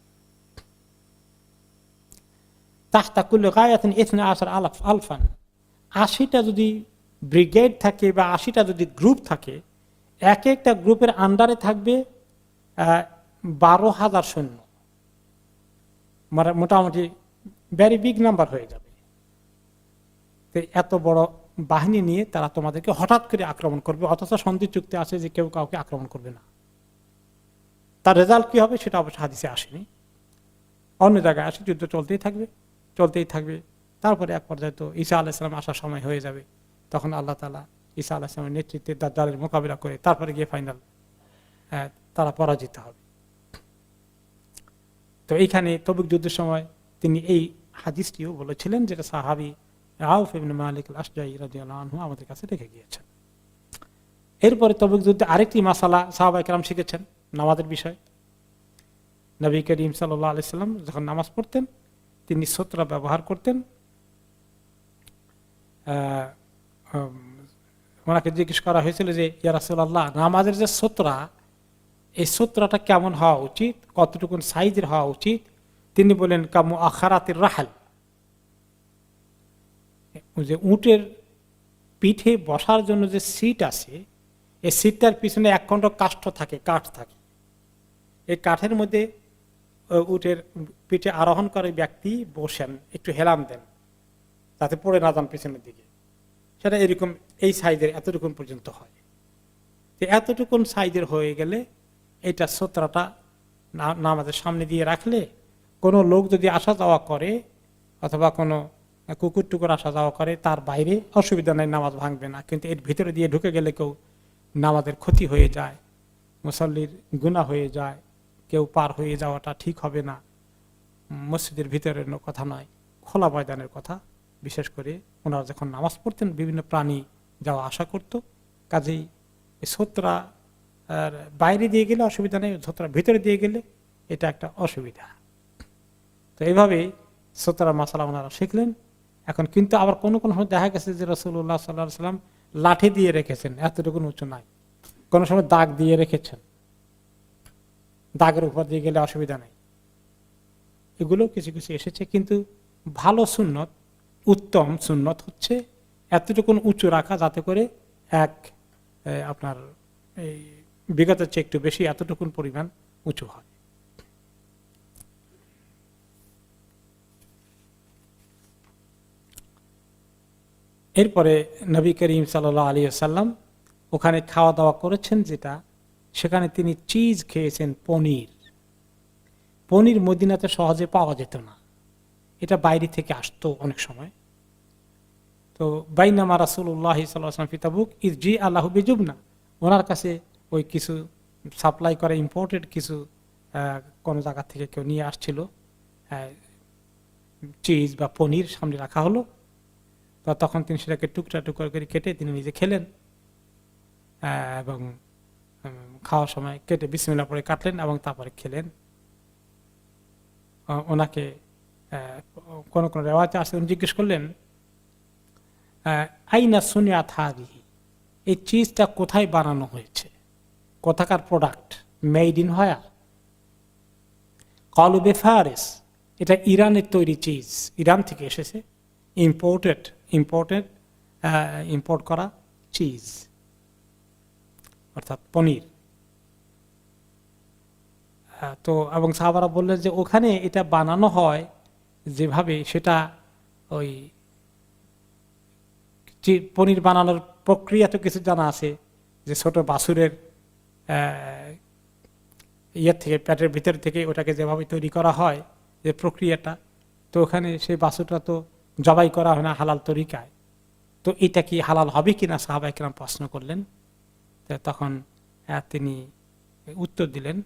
তাহতা কুল্লু গায়াতিন ইসনা আশার আলাফ আলফান, আশিটা যদি ব্রিগেড থাকে বা আশিটা যদি গ্রুপ থাকে, এক একটা গ্রুপের আন্ডারে থাকবে বারো হাজার সৈন্য, মানে মোটামুটি ভেরি বিগ নাম্বার হয়ে যাবে। তো এত বড় বাহিনী নিয়ে তারা তোমাদেরকে হঠাৎ করে আক্রমণ করবে, অথচ সন্ধি চুক্তি আছে যে কেউ কাউকে আক্রমণ করবে না। তার রেজাল্ট কি হবে সেটা অবশ্য হাদিসে আসেনি, অন্য জায়গায় আসে, যুদ্ধ চলতেই থাকবে চলতেই থাকবে তারপরে এক পর্যায়ে তো ঈসা আলাইহিস সালাম আসার সময় হয়ে যাবে, তখন আল্লাহ তাআলা ঈসা আলাইহিস সালামের নেতৃত্বে দাজ্জালের মোকাবিলা করে তারপরে গিয়ে ফাইনাল তারা পরাজিত হবে। তো এইখানে তবুক যুদ্ধের সময় তিনি এই হাদিসটিও বলেছিলেন, যেটা সাহাবী আউফ ইবনে মালিক আল-আশজাঈ রাদিয়াল্লাহু আনহু আমাদের কাছে রেখে গিয়েছেন। এরপরে তবুক যুদ্ধে আরেকটি মাসালা সাহাবায়ে কেরাম শিখেছেন, নামাজের বিষয়। নবী করিম সাল্লাল্লাহু আলাইহি সাল্লাম যখন নামাজ পড়তেন তিনি সূত্র ব্যবহার করতেন। ওনাকে জিজ্ঞেস করা হয়েছিল যে ইয়া রাসূলুল্লাহ, নামাজের যে সূত্রা, এই সূত্রটা কেমন হওয়া উচিত, কতটুকুন সাইজের হওয়া উচিত? তিনি বলেন কামু আখারাতির রাহাল, যে উটের পিঠে বসার জন্য যে সিট আছে, এই সিটটার পিছনে এক খণ্ড কাষ্ঠ থাকে, কাঠ থাকে। এই কাঠের মধ্যে উটের পিঠে আরোহণ করে ব্যক্তি বসেন, একটু হেলাম দেন যাতে পড়ে না যান পিছনের দিকে। সেটা এরকম এই সাইজের এতটুকুন পর্যন্ত হয়। এতটুকুন সাইজের হয়ে গেলে এটা সোতরাটা নামাজের সামনে দিয়ে রাখলে কোনো লোক যদি আসা যাওয়া করে অথবা কোনো কুকুর টুকুর আসা যাওয়া করে তার বাইরে অসুবিধা নেই, নামাজ ভাঙবে না। কিন্তু এর ভিতরে দিয়ে ঢুকে গেলে কেউ নামাজের ক্ষতি হয়ে যায়, মুসল্লির গুনাহ হয়ে যায়, কেউ পার হয়ে যাওয়াটা ঠিক হবে না। মসজিদের ভিতরের কথা নয়, খোলা ময়দানের কথা। বিশেষ করে ওনারা যখন নামাজ পড়তেন বিভিন্ন প্রাণী যাওয়া আসা করত, কাজেই সোতরা বাইরে দিয়ে গেলে অসুবিধা নেই, সোতরা ভিতরে দিয়ে গেলে এটা একটা অসুবিধা। তো এইভাবে সোতরা মাসালা ওনারা শিখলেন। এখন কিন্তু আবার কোনো কোনো সময় দেখা গেছে যে রাসূলুল্লাহ সাল্লাল্লাহু আলাইহি ওয়াসাল্লাম লাঠি দিয়ে রেখেছেন, এতটুকু উঁচু নাই। কোনো সময় দাগ দিয়ে রেখেছেন, দাগের উপর দিয়ে গেলে অসুবিধা নেই। এগুলো কিছু কিছু এসেছে, কিন্তু ভালো সুন্নত, উত্তম সুন্নত হচ্ছে এতটুকুন উঁচু রাখা যাতে করে এক আপনার এই বিগতের চেয়ে একটু বেশি এতটুকুন পরিমাণ উঁচু হয়। এরপরে নবী করিম সাল্লাল্লাহু আলাইহি ওয়াসাল্লাম ওখানে খাওয়া দাওয়া করেছেন, যেটা সেখানে তিনি চিজ খেয়েছেন, পনির। পনির মদিনাতে সহজে পাওয়া যেত না, এটা বাইরে থেকে আসতো অনেক সময়। তো বাইনামা রাসূলুল্লাহ সাল্লাল্লাহু আলাইহি ওয়াসাল্লাম ফি তাবুক ইয জি আল্লাহু বিজুবনা, ওনার কাছে ওই কিছু সাপ্লাই করে ইম্পোর্টেড কিছু কোন জায়গা থেকে কেউ নিয়ে আসছিল চিজ বা পনির, সামনে রাখা হলো। তো তখন তিনি সেটাকে টুকরা টুকরা করে কেটে তিনি নিজে খেলেন এবং খাওয়ার সময় কেটে বিসমিল্লাহ পড়ে কাটলেন এবং তারপরে খেলেন। ওনাকে কোন কোন রেওয়ায়েতে আসে, উনি জিজ্ঞেস করলেন আইনা সুনিয়াত হাযিহি, এই চিজটা কোথায় বানানো হয়েছে, কোথাকার প্রোডাক্ট, মেড ইন হোয়া? ক্বালু বিফারিস, এটা ইরানের তৈরি চিজ, ইরান থেকে এসেছে, ইম্পোর্টেড ইম্পোর্টেড ইম্পোর্ট করা চিজ অর্থাৎ পনির। তো এবং সাহাবারা বললেন যে ওখানে এটা বানানো হয় যেভাবে, সেটা ওই পনির বানানোর প্রক্রিয়া তো কিছু জানা আছে, যে ছোট বাছুরের ইয়ের থেকে, পেটের ভিতর থেকে ওটাকে যেভাবে তৈরি করা হয় যে প্রক্রিয়াটা, তো ওখানে সেই বাছুরটা তো জবাই করা হয় না হালাল তরিকায়। তো এটা কি হালাল হবে কিনা সাহাবা একরাম প্রশ্ন করলেন। তখন তিনি উত্তর দিলেন,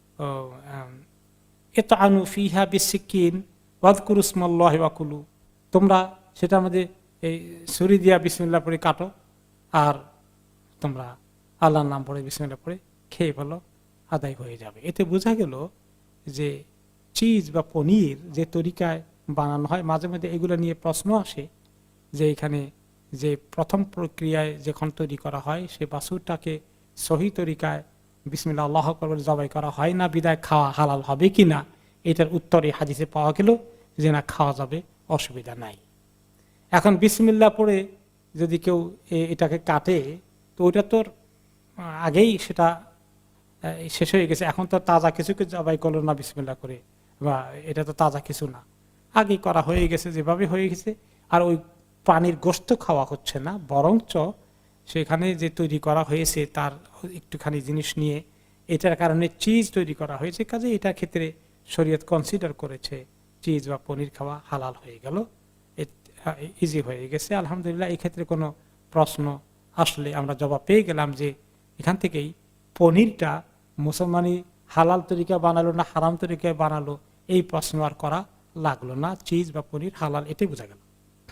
ইতআনু ফিহা বিসসিকিন ওয়াযকুরু ইসমাল্লাহি ওয়া কুলু, তোমরা সেটার মধ্যে এই ছুরি দিয়া বিসমিল্লাহ পড়ে কাটো, আর তোমরা আল্লাহর নাম পড়ে বিসমিল্লাহ পড়ে খেয়ে ফেলো, আদায় হয়ে যাবে। এতে বোঝা গেল যে চিজ বা পনির যে তরিকায় বানানো হয়, মাঝে মাঝে এগুলো নিয়ে প্রশ্ন আসে যে এখানে যে প্রথম প্রক্রিয়ায় যখন তৈরি করা হয় সে বাছুরটাকে সহি তরিকায় বিসমিল্লাহ আল্লাহু আকবার বলে জবাই করা হয় না, বিদায় খাওয়া হালাল হবে কিনা, এটার উত্তরে হাদিসে পাওয়া গেল যে না, খাওয়া যাবে, অসুবিধা নাই। এখন বিসমিল্লাহ পড়ে যদি কেউ এটাকে কাটে, তো ওইটা তোর আগেই সেটা শেষ হয়ে গেছে, এখন তো তাজা কিছুকে জবাই করলো না বিসমিল্লাহ করে, বা এটা তো তাজা কিছু না, আগেই করা হয়ে গেছে যেভাবে হয়ে গেছে। আর ওই প্রাণীর গোশত খাওয়া হচ্ছে না, বরঞ্চ সেখানে যে তৈরি করা হয়েছে তার একটুখানি জিনিস নিয়ে এটার কারণে চিজ তৈরি করা হয়েছে, কাজে এটার ক্ষেত্রে শরীয়ত কনসিডার করেছে চিজ বা পনির খাওয়া হালাল হয়ে গেল, ইজি হয়ে গেছে। আলহামদুলিল্লাহ, এই ক্ষেত্রে কোনো প্রশ্ন আসলে আমরা জবাব পেয়ে গেলাম যে এখান থেকেই পনিরটা মুসলমানি হালাল তরিকা বানালো না হারাম তরিকায় বানালো, এই প্রশ্ন আর করা লাগলো না, চিজ বা পনির হালাল, এটাই বোঝা গেল।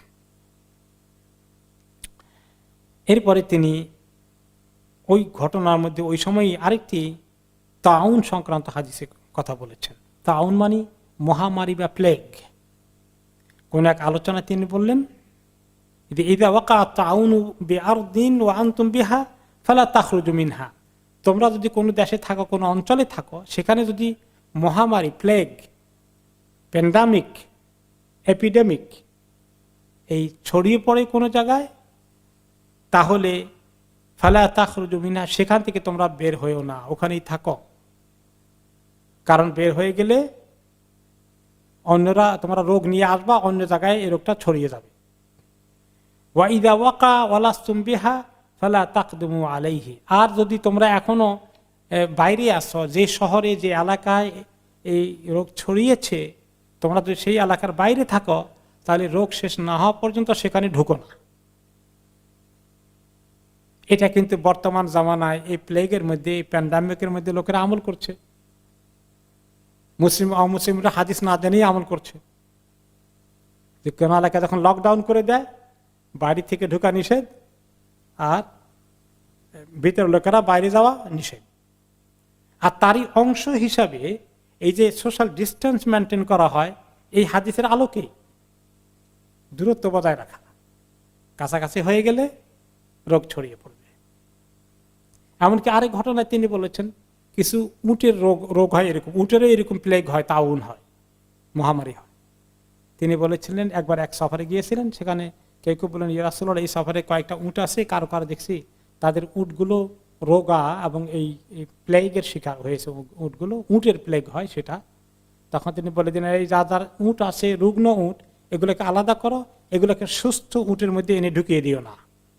এরপরে তিনি ওই ঘটনার মধ্যে ওই সময় আরেকটি তাউন সংক্রান্ত হাদিসে কথা বলেছেন। তাউন মানে মহামারী বা প্লেগ। কোন এক আলোচনায় তিনি বললেন, ইযা ওয়াকা তাউনু বিআরদিন ওয়া আনতুম বিহা ফালা তাখরুজু মিনহা, তোমরা যদি কোনো দেশে থাকো, কোনো অঞ্চলে থাকো, সেখানে যদি মহামারী, প্লেগ, প্যান্ডামিক, এপিডেমিক এই ছড়িয়ে পড়ে কোনো জায়গায়, তাহলে ফালা তাখরুজু মিনহা, সেখান থেকে তোমরা বের হয়েও না, ওখানেই থাকো। কারণ বের হয়ে গেলে অন্যরা, তোমরা রোগ নিয়ে আসবা, অন্য জায়গায় এই রোগটা ছড়িয়ে যাবে। ওয়া ইযা ওয়াকা ওয়ালাস্তুম বিহা ফালা তাকদুমু আলাইহি, আর যদি তোমরা এখনো বাইরে আসো, যে শহরে যে এলাকায় এই রোগ ছড়িয়েছে, তোমরা যদি সেই এলাকার বাইরে থাকো, তাহলে রোগ শেষ না হওয়া পর্যন্ত সেখানে ঢুকো না। এটা কিন্তু বর্তমান জামানায় এই প্লেগের মধ্যে, এই প্যান্ডামিকের মধ্যে লোকেরা আমল করছে। মুসলিম অমুসলিমরা হাদিস না জেনেই আমল করছে, যে কোন এলাকায় যখন লকডাউন করে দেয়, বাড়ি থেকে ঢোকা নিষেধ, আর ভিতরের লোকেরা বাইরে যাওয়া নিষেধ। আর তারই অংশ হিসাবে এই যে সোশ্যাল ডিস্টেন্স মেনটেন করা হয়, এই হাদিসের আলোকে দূরত্ব বজায় রাখা, কাছাকাছি হয়ে গেলে রোগ ছড়িয়ে পড়বে। এমনকি আরেক ঘটনায় তিনি বলেছেন, কিছু উটের রোগ রোগ হয়, এরকম উটেরও এরকম প্লেগ হয়, তাউন হয়, মহামারী হয়। তিনি বলেছিলেন একবার এক সফরে গিয়েছিলেন, সেখানে কেউ কেউ বলেন, ইয়া রাসূলুল্লাহ, এই সফরে কয়েকটা উট আছে, কারো কারো দেখছি তাদের উটগুলো রোগা এবং এই প্লেগের শিকার হয়েছে, উটগুলো উটের প্লেগ হয় সেটা। তখন তিনি বলে দিলেন, এই যা যার উট আছে, রুগ্ন উট, এগুলোকে আলাদা করো, এগুলোকে সুস্থ উটের মধ্যে এনে ঢুকিয়ে দিও না।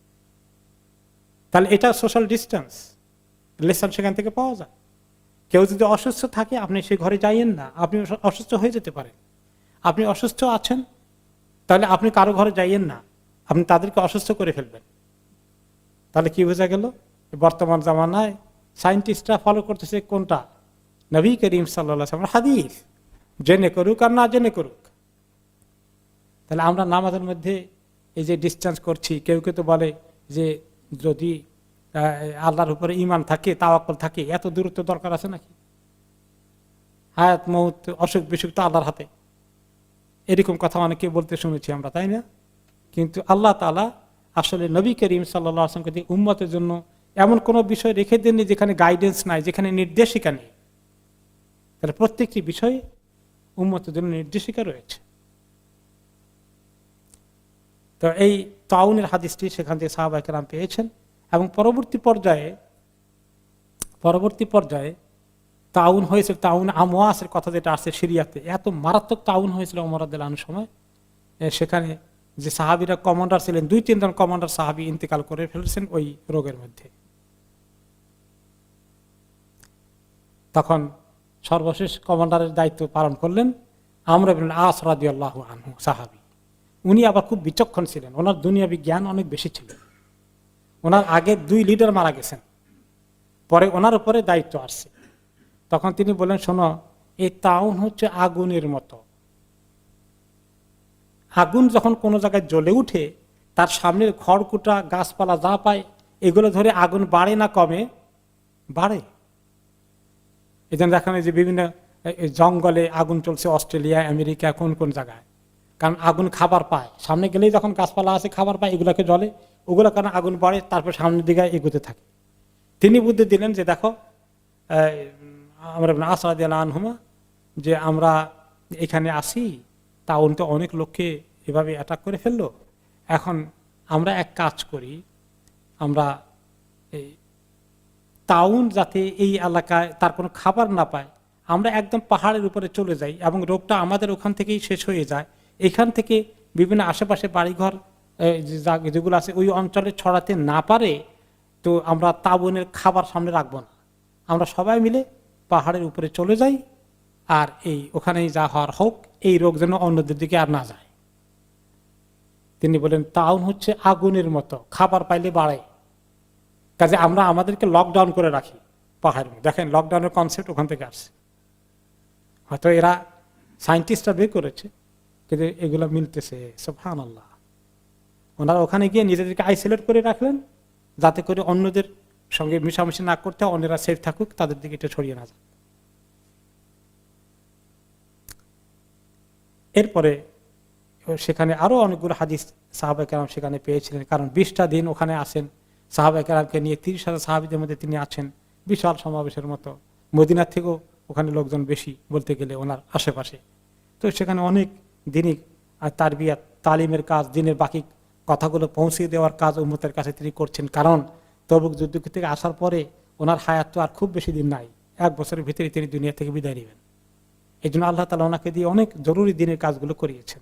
তাহলে এটা সোশ্যাল ডিস্টেন্স লেসন সেখান থেকে পাওয়া যায়। কেউ যদি অসুস্থ থাকে, আপনি সে ঘরে যাইয়েন না, আপনি অসুস্থ হয়ে যেতে পারেন। আপনি অসুস্থ আছেন, তাহলে আপনি কারো ঘরে যাইয়েন না, আপনি তাদেরকে অসুস্থ করে ফেলবেন। তাহলে কি বোঝা গেল? বর্তমান জামানায় সায়েন্টিস্টরা ফলো করতেছে কোনটা? নবী করিম সাল্লাল্লাহু আলাইহি ওয়াসাল্লামের হাদিস, জেনে করুক আর না জেনে করুক। তাহলে আমরা নামাজের মধ্যে এই যে ডিসটেন্স করছি, কেউ কেউ তো বলে যে যদি আল্লাহর উপরে ঈমান থাকে, তাওয়াক্কুল থাকে, এত দূরত্ব দরকার আছে নাকি? হায়াত মউত, অসুখ বিসুখ তো আল্লাহর হাতে, এরকম কথা অনেকে বলতে শুনেছি আমরা, তাই না? কিন্তু আল্লাহ তাআলা আসলে নবী করিম সাল্লাল্লাহু আলাইহি ওয়াসাল্লামকে উম্মতের জন্য এমন কোন বিষয় রেখে দেননি যেখানে গাইডেন্স নাই, যেখানে নির্দেশিকা নেই। তাহলে প্রত্যেকটি বিষয়ে উম্মতের জন্য নির্দেশিকা রয়েছে। তো এই তাউনের হাদিসটি সেখান থেকে সাহাবায়ে কেরাম পেয়েছেন, এবং পরবর্তী পর্যায়ে পরবর্তী পর্যায়ে তাউন হয়েছিল, তাউন আমওয়াসের কথা যেটা আছে সিরিয়াতে, এত মারাত্মক তাউন হয়েছিল ওমর রাদিয়াল্লাহু আনহু সময়। সেখানে যে সাহাবীরা কমান্ডার ছিলেন, দুই তিনজন কমান্ডার সাহাবী ইন্তেকাল করে ফেলেছেন ওই রোগের মধ্যে। তখন সর্বশেষ কমান্ডারের দায়িত্ব পালন করলেন আমর ইবনে আস রাদিয়াল্লাহু আনহু, সাহাবী। উনি আবার খুব বিচক্ষণ ছিলেন, ওনার দুনিয়াবি জ্ঞান অনেক বেশি ছিল। ওনার আগে দুই লিডার মারা গেছেন, পরে ওনার উপরে দায়িত্ব আসছে। তখন তিনি বলেন, শোনো, এই তাউন হচ্ছে আগুনের মতো। আগুন যখন কোনো জায়গায় জ্বলে উঠে, তার সামনের খড়কুটা গাছপালা যা পায় এগুলো ধরে আগুন বাড়ে না কমে? বাড়ে। এই জন্য দেখেন যে বিভিন্ন জঙ্গলে আগুন চলছে, অস্ট্রেলিয়া, আমেরিকা, কোন কোন জায়গায়, কারণ আগুন খাবার পায়, সামনে গেলেই যখন গাছপালা আছে খাবার পায়, এগুলোকে জ্বলে, ওগুলো কারণ আগুন বাড়ে, তারপর সামনের দিকে এগোতে থাকে। তিনি বুদ্ধি দিলেন যে দেখো, আমরা আস রাদিয়াল্লাহু আনহুমা, যে আমরা এখানে আসি, তাউন তো অনেক লোককে এভাবে অ্যাটাক করে ফেললো, এখন আমরা এক কাজ করি, আমরা এই তাউন যাতে এই এলাকায় তার কোনো খাবার না পায়, আমরা একদম পাহাড়ের উপরে চলে যাই এবং রোগটা আমাদের ওখান থেকেই শেষ হয়ে যায়। এখান থেকে বিভিন্ন আশেপাশে বাড়িঘর যেগুলো আছে ওই অঞ্চলে ছড়াতে না পারে, তো আমরা তাউনের খাবার সামনে রাখবো না, আমরা সবাই মিলে পাহাড়ের উপরে চলে যাই, আর এই ওখানেই যা হওয়ার হোক, এই রোগ যেন অন্যদের দিকে আর না যায়। তিনি বলেন, তাউন হচ্ছে আগুনের মতো, খাবার পাইলে বাড়ে, কাজে আমরা আমাদেরকে লকডাউন করে রাখি পাহাড়ে। দেখেন লকডাউনের কনসেপ্ট ওখান থেকে আসছে, হয়তো এরা সায়েন্টিস্টরা বের করেছে, কিন্তু এগুলো মিলতেছে। সুবহানাল্লাহ। ওনারা ওখানে গিয়ে নিজেদেরকে আইসোলেট করে রাখলেন, যাতে করে অন্যদের সঙ্গে মিশামিশি না করতে, অন্যরা সেফ থাকুক, তাদের দিকে এটা ছড়িয়ে না যায়। এরপরে সেখানে আরো অনেকগুলো হাদিস সাহাবায়ে কেরাম সেখানে পেয়েছিলেন, কারণ বিশটা দিন ওখানে আসেন সাহাবায়ে কেরামকে নিয়ে, তিরিশ হাজার সাহাবীদের মধ্যে তিনি আছেন, বিশাল সমাবেশের মতো। মদিনার থেকেও ওখানে লোকজন বেশি বলতে গেলে ওনার আশেপাশে। তো সেখানে অনেক দিনই তারবিয়াত, তালিমের কাজ, দিনের বাকি কথাগুলো পৌঁছে দেওয়ার কাজ উম্মতের কাছে তিনি করছেন, কারণ তবুক যুদ্ধ থেকে আসার পরে ওনার হায়াত তো আর খুব বেশি দিন নাই, এক বছরের ভিতরে তিনি দুনিয়া থেকে বিদায় নেবেন। এই জন্য আল্লাহ তাআলা ওনাকে দিয়ে অনেক জরুরি দিনের কাজগুলো করিয়েছেন।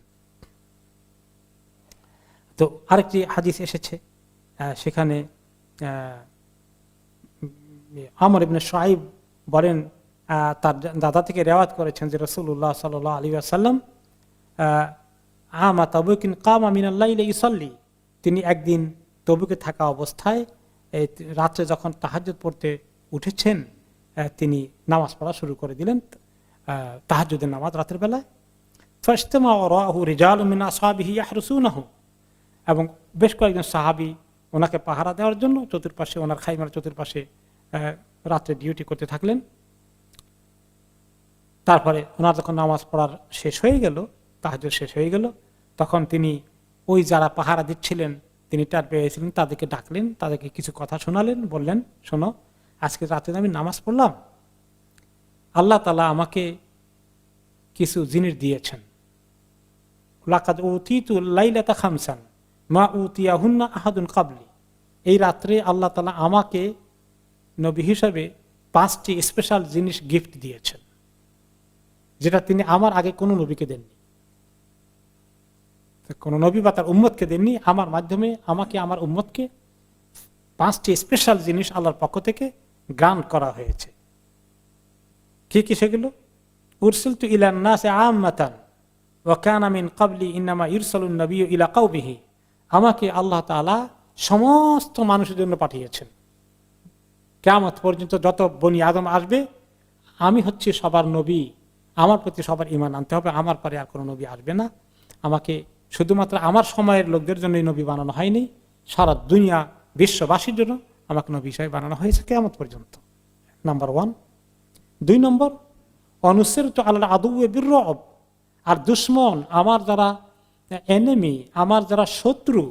তো আরেকটি হাদিস এসেছে, সেখানে আমর ইবনে শুআইব বলেন, তার দাদা থেকে রেওয়ায়াত করেছেন যে রাসূলুল্লাহ সাল্লাল্লাহু আলাইহি ওয়াসাল্লাম আমা তাবুকিন কামা মিনাল লাইলি ইসাল্লি, তিনি একদিন তবুকে থাকা অবস্থায় রাত্রে যখন তাহাজ্জুদ পড়তে উঠেছেন, তিনি নামাজ পড়া শুরু করে দিলেন, তাহাজ্জুদের নামাজ রাতের বেলায়। ফাজতামা ওয়ারাহু রিজালুম মিন আসহাবিহি ইয়াহরুসুনাহু, এবং বেশ কয়েকজন সাহাবী ওনাকে পাহারা দেওয়ার জন্য চতুর্পাশে, ওনার খাইমার চতুর্পাশে রাত্রে ডিউটি করতে থাকলেন। তারপরে ওনার যখন নামাজ পড়ার শেষ হয়ে গেল, তাহাজ্জুদ শেষ হয়ে গেল, তখন তিনি ওই যারা পাহারা দিচ্ছিলেন, তিনি টার পেয়েছিলেন, তাদেরকে ডাকলেন, তাদেরকে কিছু কথা শোনালেন, বললেন, শোনো, আজকে রাতে আমি নামাজ পড়লাম, আল্লাহ তাআলা আমাকে কিছু জিনিস দিয়েছেন। লাকাদ উতিতু লাইলাতা খামসান মা উতিয়াহুন্না আহাদুন কাবলি, এই রাত্রে আল্লাহ তাআলা আমাকে নবী হিসাবে পাঁচটি স্পেশাল জিনিস গিফট দিয়েছেন, যেটা তিনি আমার আগে কোনো নবীকে দেননি, কোন নবী বা তার উম্মতকে দেননি। আমার মাধ্যমে আমাকে, আমার উম্মতকে পাঁচটি স্পেশাল জিনিস আল্লাহর পক্ষ থেকে গ্রান্ট করা হয়েছে। কি কি সেগুলো? উরসিলতু ইলান নাসি আম্মাতান ওয়া কানা মিন ক্বাবলি ইন্নামা ইরসালুন নাবিয়্যু ইলা কওমিহি, আমাকে আল্লাহ তাআলা সমস্ত মানুষের জন্য পাঠিয়েছেন। কিয়ামত পর্যন্ত যত বনি আদম আসবে, আমি হচ্ছি সবার নবী, আমার প্রতি সবার ঈমান আনতে হবে, আমার পরে আর কোনো নবী আসবে না। আমাকে শুধুমাত্র আমার সময়ের লোকদের জন্য নবী বানানো হয়নি, সারা দুনিয়া বিশ্ববাসীর জন্য আমাকে নবী হিসেবে বানানো হয়েছে কিয়ামত পর্যন্ত। Number one. দুই নম্বর, অনুসিরতু আলাল আদুওয়ি বিররুব, আর দুশমন, আমার যারা এনিমি, আমার যারা শত্রু,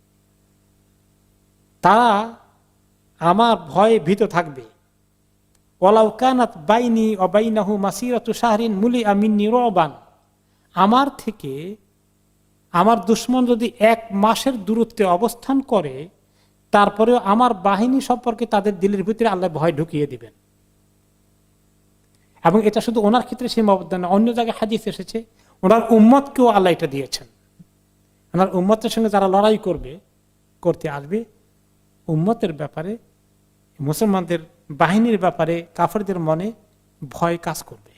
তারা আমার ভয়ে ভীত থাকবে। ওয়ালাউ কানাত বাইনি ওয়া বাইনাহু মাসিরাতু শাহরিন মুলিআ মিন্নি রুবান, আমার থেকে আমার দুশমন যদি এক মাসের দূরত্বে অবস্থান করে, তারপরেও আমার বাহিনী সম্পর্কে তাদের দিলের ভিতরে আল্লাহ ভয় ঢুকিয়ে দিবেন। এবং এটা শুধু ওনার ক্ষেত্রে সীমাবদ্ধ না, অন্য জায়গায় হাদিস এসেছে ওনার উম্মতকেও আল্লাহ এটা দিয়েছেন। ওনার উম্মতের সঙ্গে যারা লড়াই করবে, করতে আসবে, উম্মতের ব্যাপারে, মুসলমানদের বাহিনীর ব্যাপারে কাফেরদের মনে ভয় কাজ করবে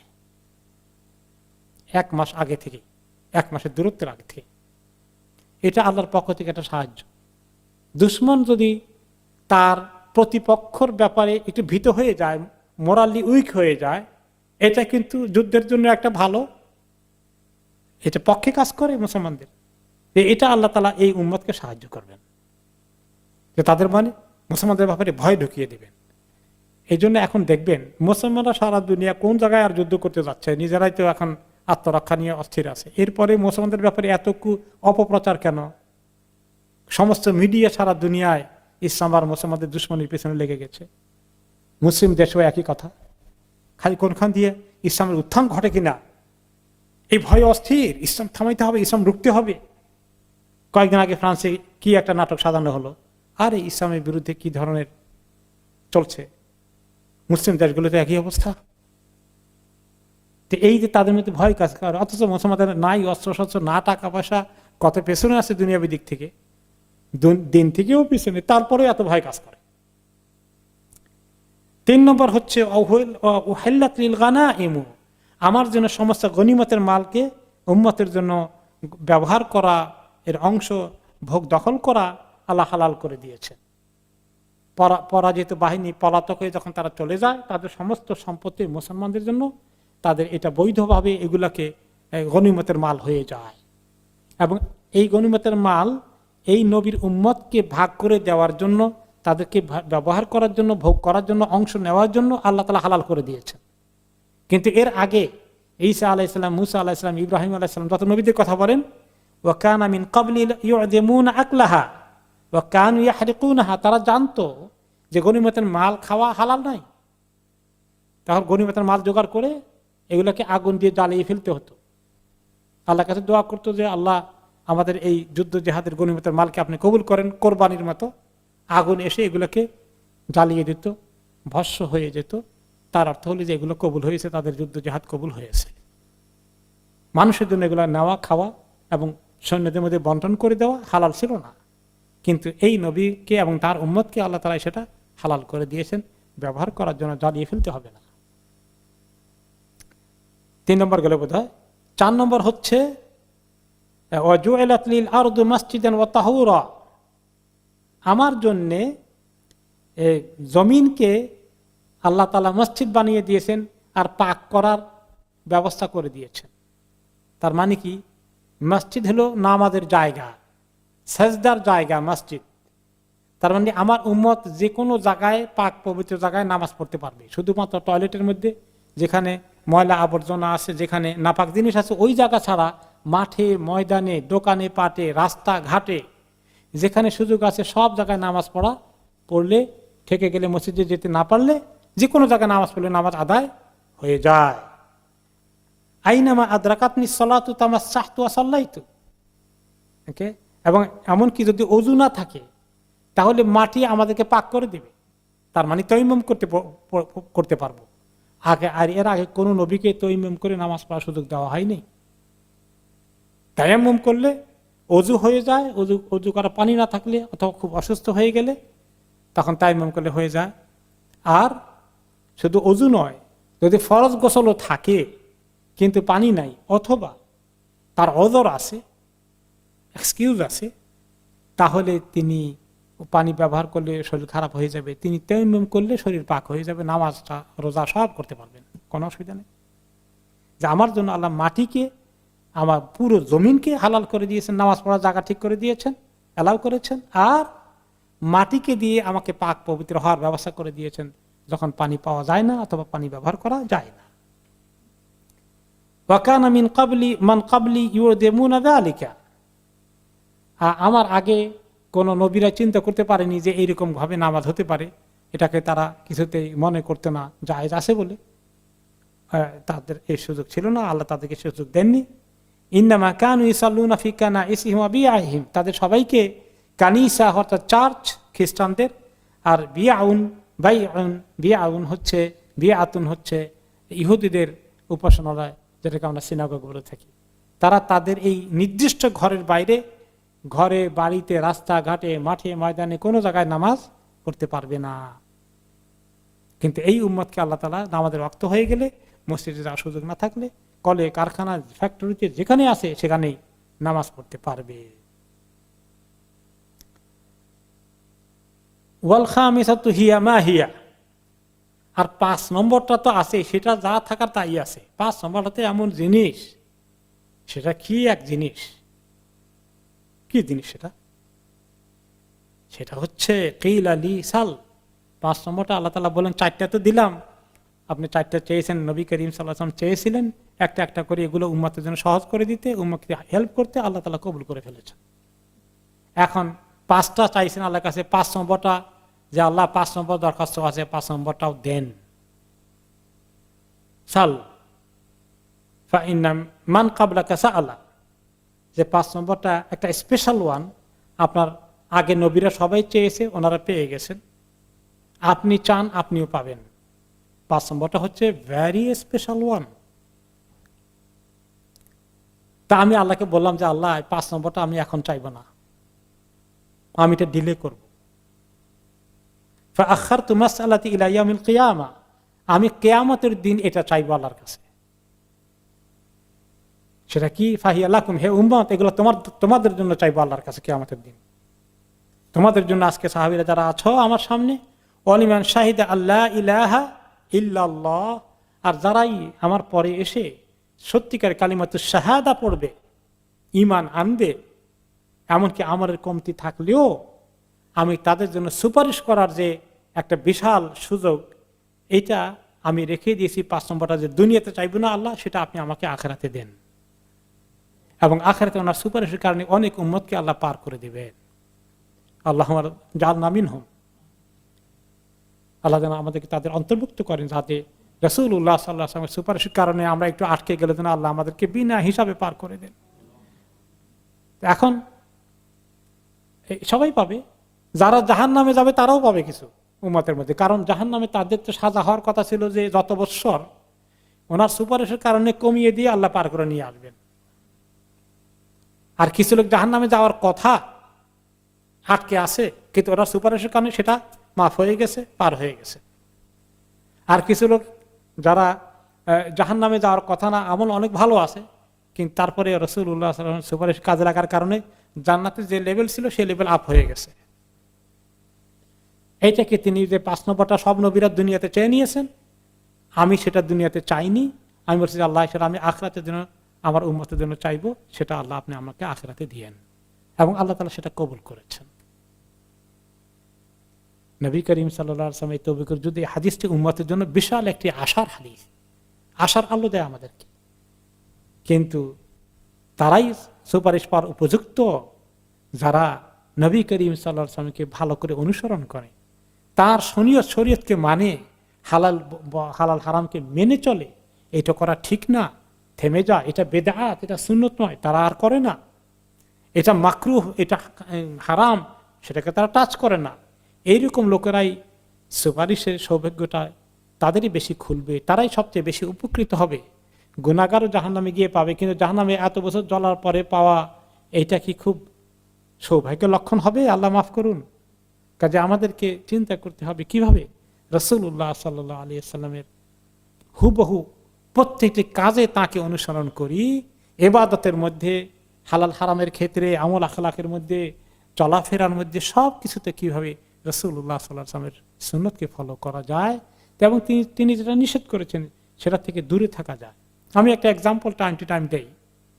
এক মাস আগে থেকে, এক মাসের দূরত্বের আগে থেকে। এটা আল্লাহর পক্ষ থেকে একটা সাহায্য। দুশমন যদি তার প্রতিপক্ষর ব্যাপারে একটু ভীত হয়ে যায়, মোরালি উইক হয়ে যায়, এটা কিন্তু যুদ্ধের জন্য একটা ভালো, এটা পক্ষে কাজ করে মুসলমানদের। এটা আল্লাহ তাআলা এই উম্মতকে সাহায্য করবেন, যে তাদের মানে মুসলমানদের ব্যাপারে ভয় ঢুকিয়ে দেবেন। এই জন্য এখন দেখবেন মুসলমানরা সারা দুনিয়া কোন জায়গায় আর যুদ্ধ করতে যাচ্ছে, নিজেরাই তো এখন আত্মরক্ষা নিয়ে অস্থির আছে। এরপরে মুসলমানদের ব্যাপারে এত অপপ্রচার কেন? সমস্ত মিডিয়া সারা দুনিয়ায় ইসলাম আর মুসলমানদের দুশ্মনীর পেছনে লেগে গেছে। মুসলিম দেশেও একই কথা, খালি কোনখান দিয়ে ইসলামের উত্থান ঘটে কিনা এই ভয় অস্থির, ইসলাম থামাইতে হবে, ইসলাম রুখতে হবে। কয়েকদিন আগে ফ্রান্সে কি একটা নাটক সাজানো হলো, আর এই ইসলামের বিরুদ্ধে কি ধরনের চলছে, মুসলিম দেশগুলোতে একই অবস্থা। তো এই যে তাদের মধ্যে ভয় কাজ করে, অথচ মুসলমানদের নাই অস্ত্র শস্ত্র, না টাকা পয়সা, কত পেছনে আছে দুনিয়াবী দিক থেকে, দিন থেকেও পিছনে, তারপরে এত ভয় কাজ করে। তিন নম্বর হচ্ছে আমার জন্য সমস্ত গনিমতের মালকে উম্মতের জন্য ব্যবহার করা, এর অংশ ভোগ দখল করা আল্লাহ হালাল করে দিয়েছে। পরাজিত বাহিনী পলাতক হয়ে যখন তারা চলে যায়, তাদের সমস্ত সম্পত্তি মুসলমানদের জন্য, তাদের এটা বৈধভাবে এগুলাকে গনিমতের মাল হয়ে যায়। এবং এই গনিমতের মাল এই নবীর উম্মতকে ভাগ করে দেওয়ার জন্য, তাদেরকে ব্যবহার করার জন্য, ভোগ করার জন্য, অংশ নেওয়ার জন্য আল্লাহ তাআলা হালাল করে দিয়েছেন। কিন্তু এর আগে ঈসা আলাইহিস সালাম, মুসা আলাইহিস সালাম, ইব্রাহিম আলাইহিস সালাম যত নবীদের কথা বলেন, ওয়া কানা মিন ক্বাবলি ইউযিমুনা আকলাহা ওয়া কানু ইয়াহরিকুনাহা, তারা জানতো যে গনিমতের মাল খাওয়া হালাল নাই, তখন গনিমতের মাল জোগাড় করে এগুলোকে আগুন দিয়ে জ্বালিয়ে ফেলতে হতো। আল্লাহর কাছে দোয়া করতো যে আল্লাহ আমাদের এই যুদ্ধ জিহাদের গনিমতের মালকে আপনি কবুল করেন, কোরবানির মতো। আগুন এসে এগুলোকে জ্বালিয়ে দিত, ভস্ম হয়ে যেত, তার অর্থ হলো যে এগুলো কবুল হয়েছে, তাদের যুদ্ধ জিহাদ কবুল হয়েছে। মানুষের জন্য এগুলো নেওয়া, খাওয়া এবং সৈন্যদের মধ্যে বন্টন করে দেওয়া হালাল ছিল না, কিন্তু এই নবীকে এবং তার উম্মতকে আল্লাহ তাআলা সেটা হালাল করে দিয়েছেন, ব্যবহার করার জন্য জ্বালিয়ে ফেলতে হবে না। তিন নম্বর গেলে বোধ হয়। চার নম্বর হচ্ছে ওয়াজুইলাত লিল আরদু মাসজিদান ওয়া তাহুরা, আমার জন্যে জমিনকে আল্লাহ তাআলা মসজিদ বানিয়ে দিয়েছেন আর পাক করার ব্যবস্থা করে দিয়েছেন। তার মানে কি, মসজিদ হলো নামাজের জায়গা, সেজদার জায়গা মসজিদ। তার মানে আমার উম্মত যে কোনো জায়গায়, পাক পবিত্র জায়গায় নামাজ পড়তে পারবে। শুধুমাত্র টয়লেটের মধ্যে, যেখানে ময়লা আবর্জনা আছে, যেখানে নাপাক জিনিস আছে, ওই জায়গা ছাড়া মাঠে, ময়দানে, দোকানে পাটে, রাস্তা ঘাটে, যেখানে সুযোগ আছে সব জায়গায় নামাজ পড়া, পড়লে থেকে গেলে মসজিদে যেতে না পারলে যে কোনো জায়গায় নামাজ পড়লে নামাজ আদায় হয়ে যায়। আইনামা আদরাকাতনি সলাতু তামাসসাহতু ওয়া সাল্লাইতু। ওকে, এবং এমনকি যদি ওযু না থাকে তাহলে মাটি আমাদেরকে পাক করে দিবে, তার মানে তায়াম্মুম করতে করতে পারবো। আগে আর এর আগে কোনো নবীকে তায়াম্মুম করে নামাজ পড়ার সুযোগ দেওয়া হয়নি। তায়াম্মুম করলে ওযু হয়ে যায়, ওযু ওযু করা পানি না থাকলে অথবা খুব অসুস্থ হয়ে গেলে তখন তায়াম্মুম করলে হয়ে যায়। আর শুধু ওযু নয়, যদি ফরজ গোসলও থাকে কিন্তু পানি নাই, অথবা তার ওযর আছে, এক্সকিউজ আছে, তাহলে তিনি পানি ব্যবহার করলে শরীর খারাপ হয়ে যাবে, তিনি তায়াম্মুম করলে শরীর পাক হয়ে যাবে, নামাজটা রোজা সব করতে পারবেন, কোনো অসুবিধা নেই। যে আমার জন্য আল্লাহ মাটিকে, আমার পুরো জমিনকে হালাল করে দিয়েছেন, নামাজ পড়ার জায়গা ঠিক করে দিয়েছেন, অ্যালাউ করেছেন, আর মাটিকে দিয়ে আমাকে পাক পবিত্র হওয়ার ব্যবস্থা করে দিয়েছেন যখন পানি পাওয়া যায় না অথবা পানি ব্যবহার করা যায় না। ওয়াকানা মিন ক্বাবলি মান ক্বাবলি ইউদিমুনা যালিকা, আমার আগে কোন নবীরা চিন্তা করতে পারেনি যে এইরকম ভাবে নামাজ হতে পারে, এটাকে তারা কিছুতেই মনে করতে না জায়েজ আছে বলে, তাদের এই সুযোগ ছিল না, আল্লাহ তাদেরকে সুযোগ দেননি। ইন্নামা কানু ইসাল্লুনা ফি কানাইসিহিম ওয়া বিআইহিম, তাদের সবাইকে কানিসা অর্থাৎ চার্চ খ্রিস্টানদের, আর বিআউন বাইউন, বিআউন হচ্ছে, বিআতুন হচ্ছে ইহুদিদের উপাসনালয়, যেটাকে আমরা সিনাগগ বলে থাকি। তারা তাদের এই নির্দিষ্ট ঘরের বাইরে, ঘরে, বাড়িতে, রাস্তাঘাটে, মাঠে, ময়দানে কোনো জায়গায় নামাজ পড়তে পারবে না। কিন্তু এই উম্মতকে আল্লাহ তাআলা নামাজের ওয়াক্ত হয়ে গেলে, মসজিদে যাওয়ার সুযোগ না থাকলে, কলে, কারখানা, ফ্যাক্টরিতে যেখানে আছে সেখানেই নামাজ পড়তে পারবে। ওয়াল খামিসাতু হিয়া মা হিয়া, আর পাঁচ নম্বরটা তো আছে, সেটা যা থাকার তাই আছে। পাঁচ নম্বরটাতে এমন জিনিস, সেটা কি এক জিনিস, কি জিনিস সেটা? সেটা হচ্ছে কিলা লি সাল। পাঁচ নম্বরটা আল্লাহ তাআলা বলেন, চারটা তো দিলাম, আপনি চারটা চেয়েছেন, নবী করিম সাল্লাল্লাহু আলাইহি ওয়াসাল্লাম চেয়েছিলেন একটা একটা করে এগুলো উম্মতের জন্য সহজ করে দিতে, উম্মতকে হেল্প করতে, আল্লাহ তাআলা কবুল করে ফেলেছেন। এখন পাঁচটা চাইছেন আল্লাহর কাছে, পাঁচ নম্বরটা যে আল্লাহ পাঁচ নম্বর দরখাস্ত আছে, পাঁচ নম্বরটাও দেন। সাল ফা ইন্না মান ক্বাবলাকা সাআলা, যে পাঁচ নম্বরটা একটা স্পেশাল ওয়ান, আপনার আগে নবীরা সবাই চেয়েছে, ওনারা পেয়ে গেছেন, আপনি চান আপনিও পাবেন। পাঁচ নম্বরটা হচ্ছে ভেরি স্পেশাল ওয়ান। তা আমি আল্লাহকে বললাম যে আল্লাহ, পাঁচ নম্বরটা আমি এখন চাইব না, আমি এটা ডিলে করব। ফাআখারতু মাসআলাতি ইলা ইয়াউমিল কিয়ামা, আমি কিয়ামতের দিন এটা চাইবো আল্লাহর কাছে। সেটা কি? ফাহিয়া লাকুম, হে উম্মত, এগুলো তোমার, তোমাদের জন্য চাইবো আল্লাহর কাছে কিয়ামতের দিন, তোমাদের জন্য। আজকে সাহাবীরা যারা আছো আমার সামনে, ওয়ালিমান শাহিদা আল্লা ইলাহা ইল্লাল্লাহ, আর যারাই আমার পরে এসে সত্যিকার কালিমাতুশ শাহাদা পড়বে, ঈমান আনবে, এমনকি আমলের কমতি থাকলেও আমি তাদের জন্য সুপারিশ করার যে একটা বিশাল সুযোগ, এইটা আমি রেখে দিয়েছি। পাঁচ নম্বরটা যে দুনিয়াতে চাইবো না আল্লাহ, সেটা আপনি আমাকে আখিরাতে দেন, এবং আখিরাতে ওনার সুপারিশের কারণে অনেক উম্মতকে আল্লাহ পার করে দিবেন। আল্লাহ জাআলনা মিনহুম, আল্লাহ যেন আমাদেরকে তাদের অন্তর্ভুক্ত করেন, যাতে রাসূলুল্লাহ সাল্লাল্লাহু আলাইহি ওয়াসাল্লামের সুপারিশের কারণে আমরা একটু আটকে গেলে যেন আল্লাহ আমাদেরকে বিনা হিসাবে পার করে দেন। এখন সবাই পাবে, যারা জাহান্নামে যাবে তারাও পাবে কিছু, উম্মতের মধ্যে, কারণ জাহান্নামে তাদের তো সাজা হওয়ার কথা ছিল যে যত বৎসর, ওনার সুপারিশের কারণে কমিয়ে দিয়ে আল্লাহ পার করে নিয়ে আসবেন। আর কিছু লোক জাহান্নামে যাওয়ার কথা আটকে আছে, কিন্তু ওনার সুপারিশের কারণে সেটা মাফ হয়ে গেছে, পার হয়ে গেছে। আর কিছু লোক যারা জাহান্নামে যাওয়ার কথা না, আমল অনেক ভালো আছে, কিন্তু তারপরে রাসূলুল্লাহ সাল্লাল্লাহু আলাইহি ওয়াসাল্লাম সুপারিশ কাজে লাগার কারণে জান্নাতের যে লেভেল ছিল সেই লেভেল আপ হয়ে গেছে। এইটাকে তিনি যে পাঁচ নম্বরটা সব নবীরা দুনিয়াতে চেয়ে নিয়েছেন, আমি সেটা দুনিয়াতে চাইনি। আমি বলছি যে আল্লাহ সেটা আমি আখিরাতের জন্য, আমার উম্মতের জন্য চাইবো, সেটা আল্লাহ আপনি আমাকে আখিরাতে দিয়েন, এবং আল্লাহ তাআলা সেটা কবুল করেছেন। নবী করিম সাল্লাল্লাহু আলাইহি ওয়াসাল্লাম এই তৌফিকের যদি হাদিসটি উম্মতের জন্য বিশাল একটি আশার হাদিস, আশার আলো দেয় আমাদেরকে। কিন্তু তারাই সুপারিশ পাওয়ার উপযুক্ত যারা নবী করিম সাল্লাল্লাহু আলাইহি ওয়াসাল্লামকে ভালো করে অনুসরণ করে, তার শরীয়ত শরীয়তকে মানে, হালাল হালাল হারামকে মেনে চলে। এটা করা ঠিক না, থেমে যা, এটা বেদাত, এটা সুন্নত নয়, তারা আর করে না। এটা মাকরুহ, এটা হারাম, সেটাকে তারা টাচ করে না। এইরকম লোকেরাই সুপারিশের সৌভাগ্যটা তাদেরই বেশি খুলবে, তারাই সবচেয়ে বেশি উপকৃত হবে। গুনাহগারও জাহান্নামে গিয়ে পাবে, কিন্তু জাহান্নামে এত বছর জ্বলার পরে পাওয়া, এইটা কি খুব সৌভাগ্যের লক্ষণ হবে? আল্লাহ মাফ করুন। কাজে আমাদেরকে চিন্তা করতে হবে কিভাবে রাসূলুল্লাহ সাল্লাল্লাহু আলাইহি ওয়াসাল্লামের হুবহু প্রত্যেকটি কাজে তাকে অনুসরণ করি। ইবাদতের মধ্যে, হালাল হারামের ক্ষেত্রে, আমল আখলাকের মধ্যে, চলাফেরার মধ্যে, সব কিছুতে কিভাবে রাসূলুল্লাহ সাল্লাল্লাহু আলাইহি ওয়াসাল্লামের সুন্নতকে ফলো করা যায়, এবং তিনি তিনি যেটা নিষেধ করেছেন সেটা থেকে দূরে থাকা যায়। আমি একটা এক্সাম্পল টাইম টু টাইম দেই।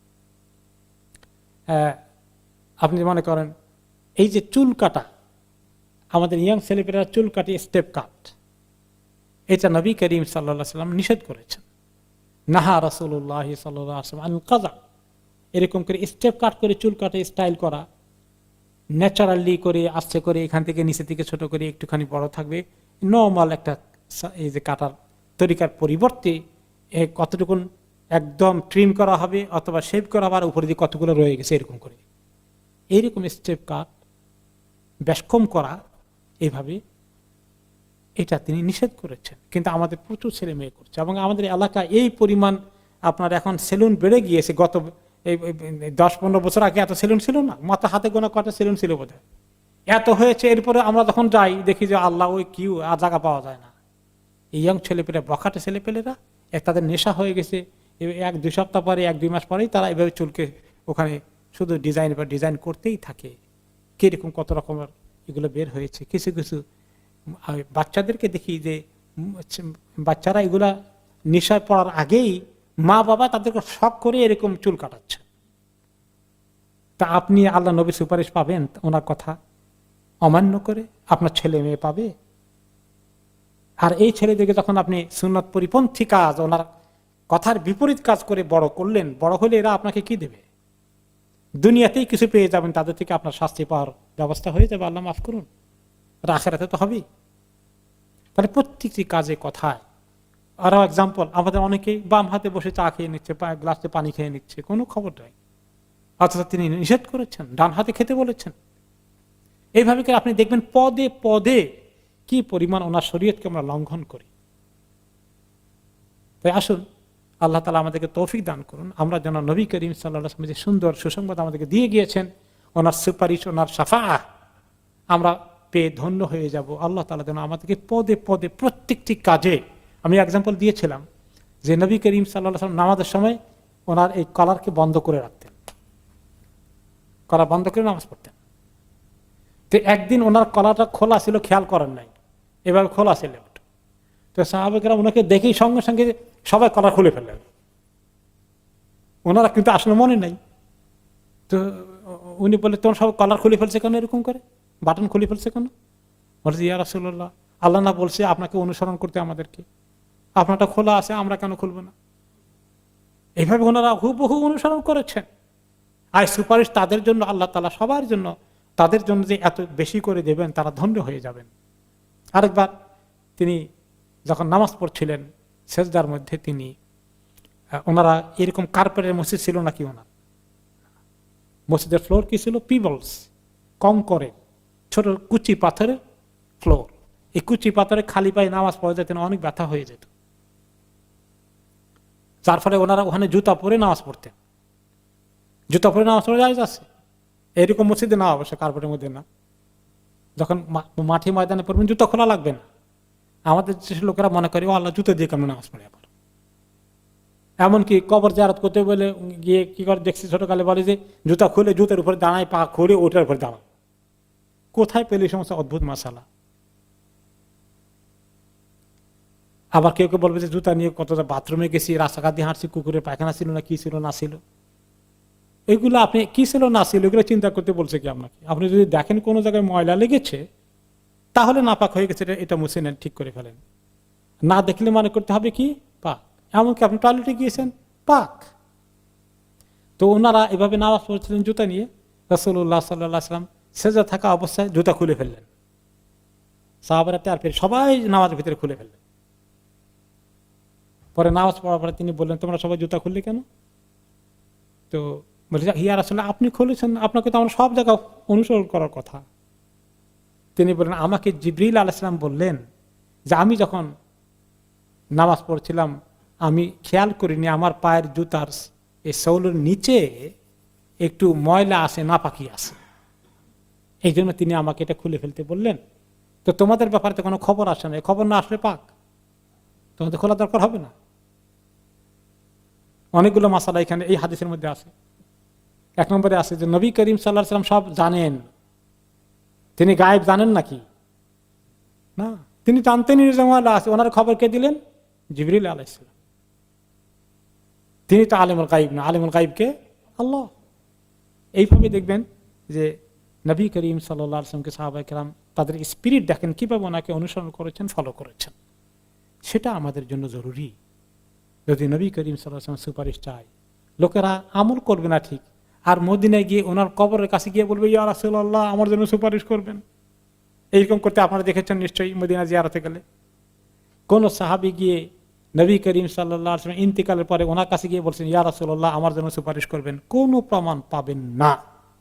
আপনি মনে করেন এই যে চুল কাটা, আমাদের ইয়াং ছেলেপেলেরা চুল কাটি স্টেপ কাট, এটা নবী করিম সাল্লাল্লাহু আলাইহি ওয়াসাল্লাম নিষেধ করেছেন। নাহা রাসূলুল্লাহ সাল্লাল্লাহু আলাইহি ওয়াসাল্লাম আল কাযা, এরকম করে স্টেপ কাট করে চুল কাটে স্টাইল করা, ন্যাচারালি করে, আস্তে করে, এখান থেকে নিচে থেকে ছোট করে একটুখানি বড় থাকবে, নর্মাল একটা এই যে কাটার তরিকার পরিবর্তে কতটুকু একদম ট্রিম করা হবে, অথবা শেভ করা হবে, আর উপরে দিয়ে কতগুলো রয়ে গেছে এরকম করে, এইরকম স্টেপ কাট, বেশ কম করা, এইভাবে এটা তিনি নিষেধ করেছেন। কিন্তু আমাদের প্রচুর ছেলে মেয়ে করছে, এবং আমাদের এলাকা এই পরিমাণ আপনার এখন সেলুন বেড়ে গিয়েছে। গত এই দশ পনেরো বছর আগে এত সেলুন ছিল না, মাথা হাতে গোনা কটা সেলুন ছিল বোধ হয়, এত হয়েছে। এরপরে আমরা যখন যাই দেখি যে আল্লাহ ওই কিউ, আর জায়গা পাওয়া যায় না। এই ইয়ং ছেলেপেলে, বখাটে ছেলেপেলেরা, এক তাদের নেশা হয়ে গেছে। এক দুই সপ্তাহ পরে, এক দুই মাস পরেই তারা এভাবে চুলকে ওখানে শুধু ডিজাইন বা ডিজাইন করতেই থাকে। কিরকম কত রকমের এগুলো বের হয়েছে। কিছু কিছু বাচ্চাদেরকে দেখি যে বাচ্চারা এগুলা নেশায় পড়ার আগেই মা বাবা তাদেরকে শখ করে এরকম চুল কাটাচ্ছে। তা আপনি আল্লাহ নবী সুপারিশ পাবেন ওনার কথা অমান্য করে? আপনার ছেলে মেয়ে পাবে? আর এই ছেলেদেরকে যখন আপনি সুন্নত পরিপন্থী কাজ, ওনার কথার বিপরীত কাজ করে বড় করলেন, বড় হলে এরা আপনাকে কি দেবে? দুনিয়াতেই কিছু পেয়ে যাবেন, তাদের থেকে আপনার শাস্তি পাওয়ার ব্যবস্থা হয়ে যাবে, আল্লাহ মাফ করুন। আখিরাতে তো হবেই। তাহলে প্রত্যেকটি কাজে, কথায়। আরো এক্সাম্পল, আমাদের অনেকেই বাম হাতে বসে চা খেয়ে নিচ্ছে, গ্লাসে পানি খেয়ে নিচ্ছে, কোনো খবর নাই, অথচ তিনি নিষেধ করেছেন, ডান হাতে খেতে বলেছেন। এইভাবে করে আপনি দেখবেন পদে পদে কি পরিমাণ ওনার শরীয়তকে আমরা লঙ্ঘন করি। তাই আসুন, আল্লাহ তাআলা আমাদেরকে তৌফিক দান করুন, আমরা যেন নবী করিম সাল্লাল্লাহু আলাইহি ওয়াসাল্লাম যে সুন্দর সুসংবাদ আমাদেরকে দিয়ে গিয়েছেন, ওনার সুপারিশ, ওনার শাফাআহ আমরা পেয়ে ধন্য হয়ে যাব। আল্লাহ তাআলা যেন আমাদেরকে পদে পদে প্রত্যেকটি কাজে, আমি এক্সাম্পল দিয়েছিলাম যে নবী করিম সাল্লাল্লাহু আলাইহি ওয়াসাল্লাম নামাজের সময় ওনার এই কলারকে বন্ধ করে রাখতেন, কলার বন্ধ করে নামাজ পড়তেন। তো একদিন ওনার কলারটা খোলা ছিল, খেয়াল করেন নাই, এভাবে খোলা ছিল। তো সাহাবায়েরা ওনাকে দেখেই সঙ্গে সঙ্গে সবাই কলার খুলে ফেললেন, ওনারা কিন্তু আসলে মনে নাই। তো উনি বলে, তোমার সব কলার খুলে ফেলছে কেন, এরকম করে বাটন খুলে ফেলছে কেন? বলছে, ইয়া রাসূলুল্লাহ, আল্লাহ না বলছে আপনাকে অনুসরণ করতে আমাদেরকে, আপনারটা খোলা আছে, আমরা কেন খুলবো না? এইভাবে ওনারা হুবহু অনুসরণ করেছেন। আর সুপারিশ তাদের জন্য আল্লাহ তাআলা সবার জন্য, তাদের জন্য যে এত বেশি করে দেবেন, তারা ধন্য হয়ে যাবেন। আরেকবার তিনি যখন নামাজ পড়ছিলেন, সেজদার মধ্যে তিনি, ওনারা এরকম কার্পেটের মসজিদ ছিল নাকি, ওনার মসজিদের ফ্লোর কি ছিল? পিবলস, কম করে ছোট কুচি পাথরের ফ্লোর, এই কুচি পাথরে খালি পায়ে নামাজ পড়ে যেতেন, অনেক ব্যথা হয়ে যেত, যার ফলে ওনারা ওখানে জুতা পরে নামাজ পড়তেন। জুতা পরে নামাজ পড়ে যায় আছে এরকম মসজিদে না, অবশ্য কার্পেটের মধ্যে না। যখন মাঠে ময়দানে পড়বেন জুতা খোলা লাগবে না। আমাদের দেশের লোকেরা মনে করে ও আল্লাহ জুতো দিয়ে কেমন নামাজ পড়ে। আবার এমনকি কবর জিয়ারত করতে বলে গিয়ে কি করে দেখছি ছোটকালে বলে যে জুতা খুলে জুতের উপরে দাঁড়ায়, পা খুলে ওটার উপরে দাঁড়ায়। কোথায় পেলে এই সমস্ত অদ্ভুত মাসালা। আবার কেউ কেউ বলবে যে জুতা নিয়ে কতটা বাথরুমে গেছি, রাস্তাঘাট দিয়ে হাঁটছি, কুকুরের পায়খানা ছিল না কি ছিল না ছিল, এগুলো আপনি কি ছিল না ছিল এগুলো চিন্তা করতে বলছে কি আপনাকে? আপনি যদি দেখেন কোনো জায়গায় ময়লা লেগেছে তাহলে নাপাক হয়ে গেছে, এটা মুছে নেন, ঠিক করে ফেলেন। না দেখলে মনে করতে হবে কি পাক। এমনকি আপনি টয়লেটে গিয়েছেন পাক। তো ওনারা এভাবে নামাজ পড়ছিলেন জুতা নিয়ে। রাসূলুল্লাহ সাল্লাল্লাহু আলাইহি ওয়াসাল্লাম সেজদা থাকা অবস্থায় জুতা খুলে ফেললেন। সাহাবারা তার পরে সবাই নামাজের ভিতরে খুলে ফেললেন। পরে নামাজ পড়ার পরে তিনি বললেন তোমরা সবাই জুতা খুললে কেন? তো বলছে ইয়া রাসূলুল্লাহ আপনি খুলেছেন, আপনাকে তো আমরা সব জায়গায় অনুসরণ করার কথা। তিনি বললেন আমাকে জিবরিল আলাইহিস সালাম বললেন যে আমি যখন নামাজ পড়ছিলাম আমি খেয়াল করিনি আমার পায়ের জুতার এই সোলের নিচে একটু ময়লা আসে, নাপাকি আসে, এই জন্য তিনি আমাকে এটা খুলে ফেলতে বললেন। তো তোমাদের ব্যাপারে তো কোনো খবর আসে না, খবর না আসলে পাক, তোমাদের খোলা দরকার হবে না। অনেকগুলো মাসালা এখানে এই হাদিসের মধ্যে আছে। এক নম্বরে আছে যে নবী করিম সাল্লাল্লাহু আলাইহি ওয়াসাল্লাম সব জানেন। তিনি গায়েব জানেন নাকি? না, তিনি জানতেনই আছে। ওনার খবর কে দিলেন? জিবরিল আলাইহিস সালাম। তিনি তো আলিমুল গায়ব না, আলিমুল গায়ব কে? আল্লাহ। এইভাবে দেখবেন যে নবী করিম সাল্লাল্লাহু আলাইহি ওয়াসাল্লামকে সাহাবায়ে কেরাম তাদের স্পিরিট দেখেন কিভাবে ওনাকে অনুসরণ করেছেন, ফলো করেছেন। সেটা আমাদের জন্য জরুরি। যদি নবী করিম সাল্লাল্লাহু আলাইহি ওয়াসাল্লাম সুপারিশ চায়, লোকেরা আমল করবে না ঠিক, আর মদিনায় গিয়ে ওনার কবরের কাছে গিয়ে বলবে ইয়া রাসূলুল্লাহ আমার জন্য সুপারিশ করবেন। এইরকম করতে আপনারা দেখেছেন নিশ্চয়ই মদিনা জিয়ারতে গেলে। কোন সাহাবী গিয়ে নবী করিম সাল্লাল্লাহু আলাইহি ওয়াসাল্লাম ইন্তিকালের পরে ওনার কাছে গিয়ে বলছেন ইয়া রাসূলুল্লাহ আমার জন্য সুপারিশ করবেন, কোনো প্রমাণ পাবেন না।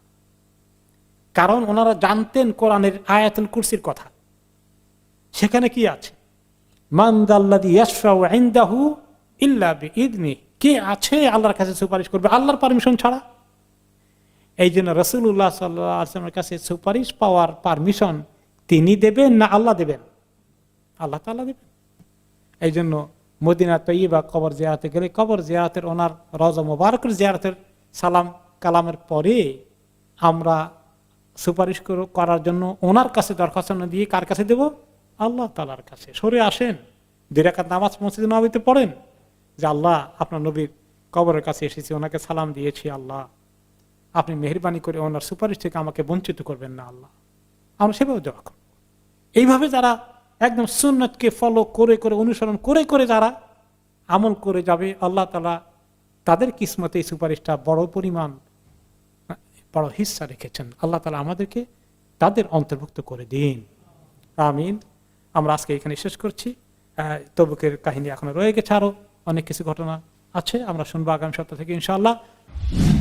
কারণ ওনারা জানতেন কোরআনের আয়াতুল কুরসির কথা। সেখানে কি আছে? মান যাল্লাযী ইয়াশফাউ ইনদাহু ইল্লা বিইذনিহি, কে আছে আল্লাহর কাছে সুপারিশ করবে আল্লাহর পারমিশন ছাড়া? এই জন্য রাসূলুল্লাহ সাল্লাল্লাহু আলাইহি ওয়াসাল্লামের কাছে সুপারিশ পাওয়ার পারমিশন তিনি দেবেন না আল্লাহ দেবেন? আল্লাহ তাআলা দেবেন। এই জন্য মদিনা তৈয়বা কবর জিয়ারতে গেলে কবর জিয়ারতের ওনার রওজা মুবারকের জিয়ারতের সালাম কালামের পরে আমরা সুপারিশ করার জন্য ওনার কাছে দরখাস্ত না দিয়ে কার কাছে দেব? আল্লাহ তাআলার কাছে। সরে আসেন, দুই রাকাত নামাজ মসজিদে নববীতে পড়েন যে আল্লাহ আপনার নবীর কবরের কাছে এসেছি, ওনাকে সালাম দিয়েছি, আল্লাহ আপনি মেহেরবানি করে ওনার সুপারিশ থেকে আমাকে বঞ্চিত করবেন না আল্লাহ। আমরা সেভাবে দোয়া করব। এইভাবে যারা একদম সুন্নাতকে ফলো করে করে অনুসরণ করে করে যারা আমল করে যাবে, আল্লাহ তাআলা তাদের কিসমতে এই সুপারিশটা বড় পরিমাণ বড় হিস্সা রেখেছেন। আল্লাহ তাআলা আমাদেরকে তাদের অন্তর্ভুক্ত করে দিন, আমিন। আমরা আজকে এখানে শেষ করছি। তবুকের কাহিনী এখনো রয়ে গেছে, আরো অনেক কিছু ঘটনা আছে, আমরা শুনবো আগামী সপ্তাহ থেকে ইনশাআল্লাহ।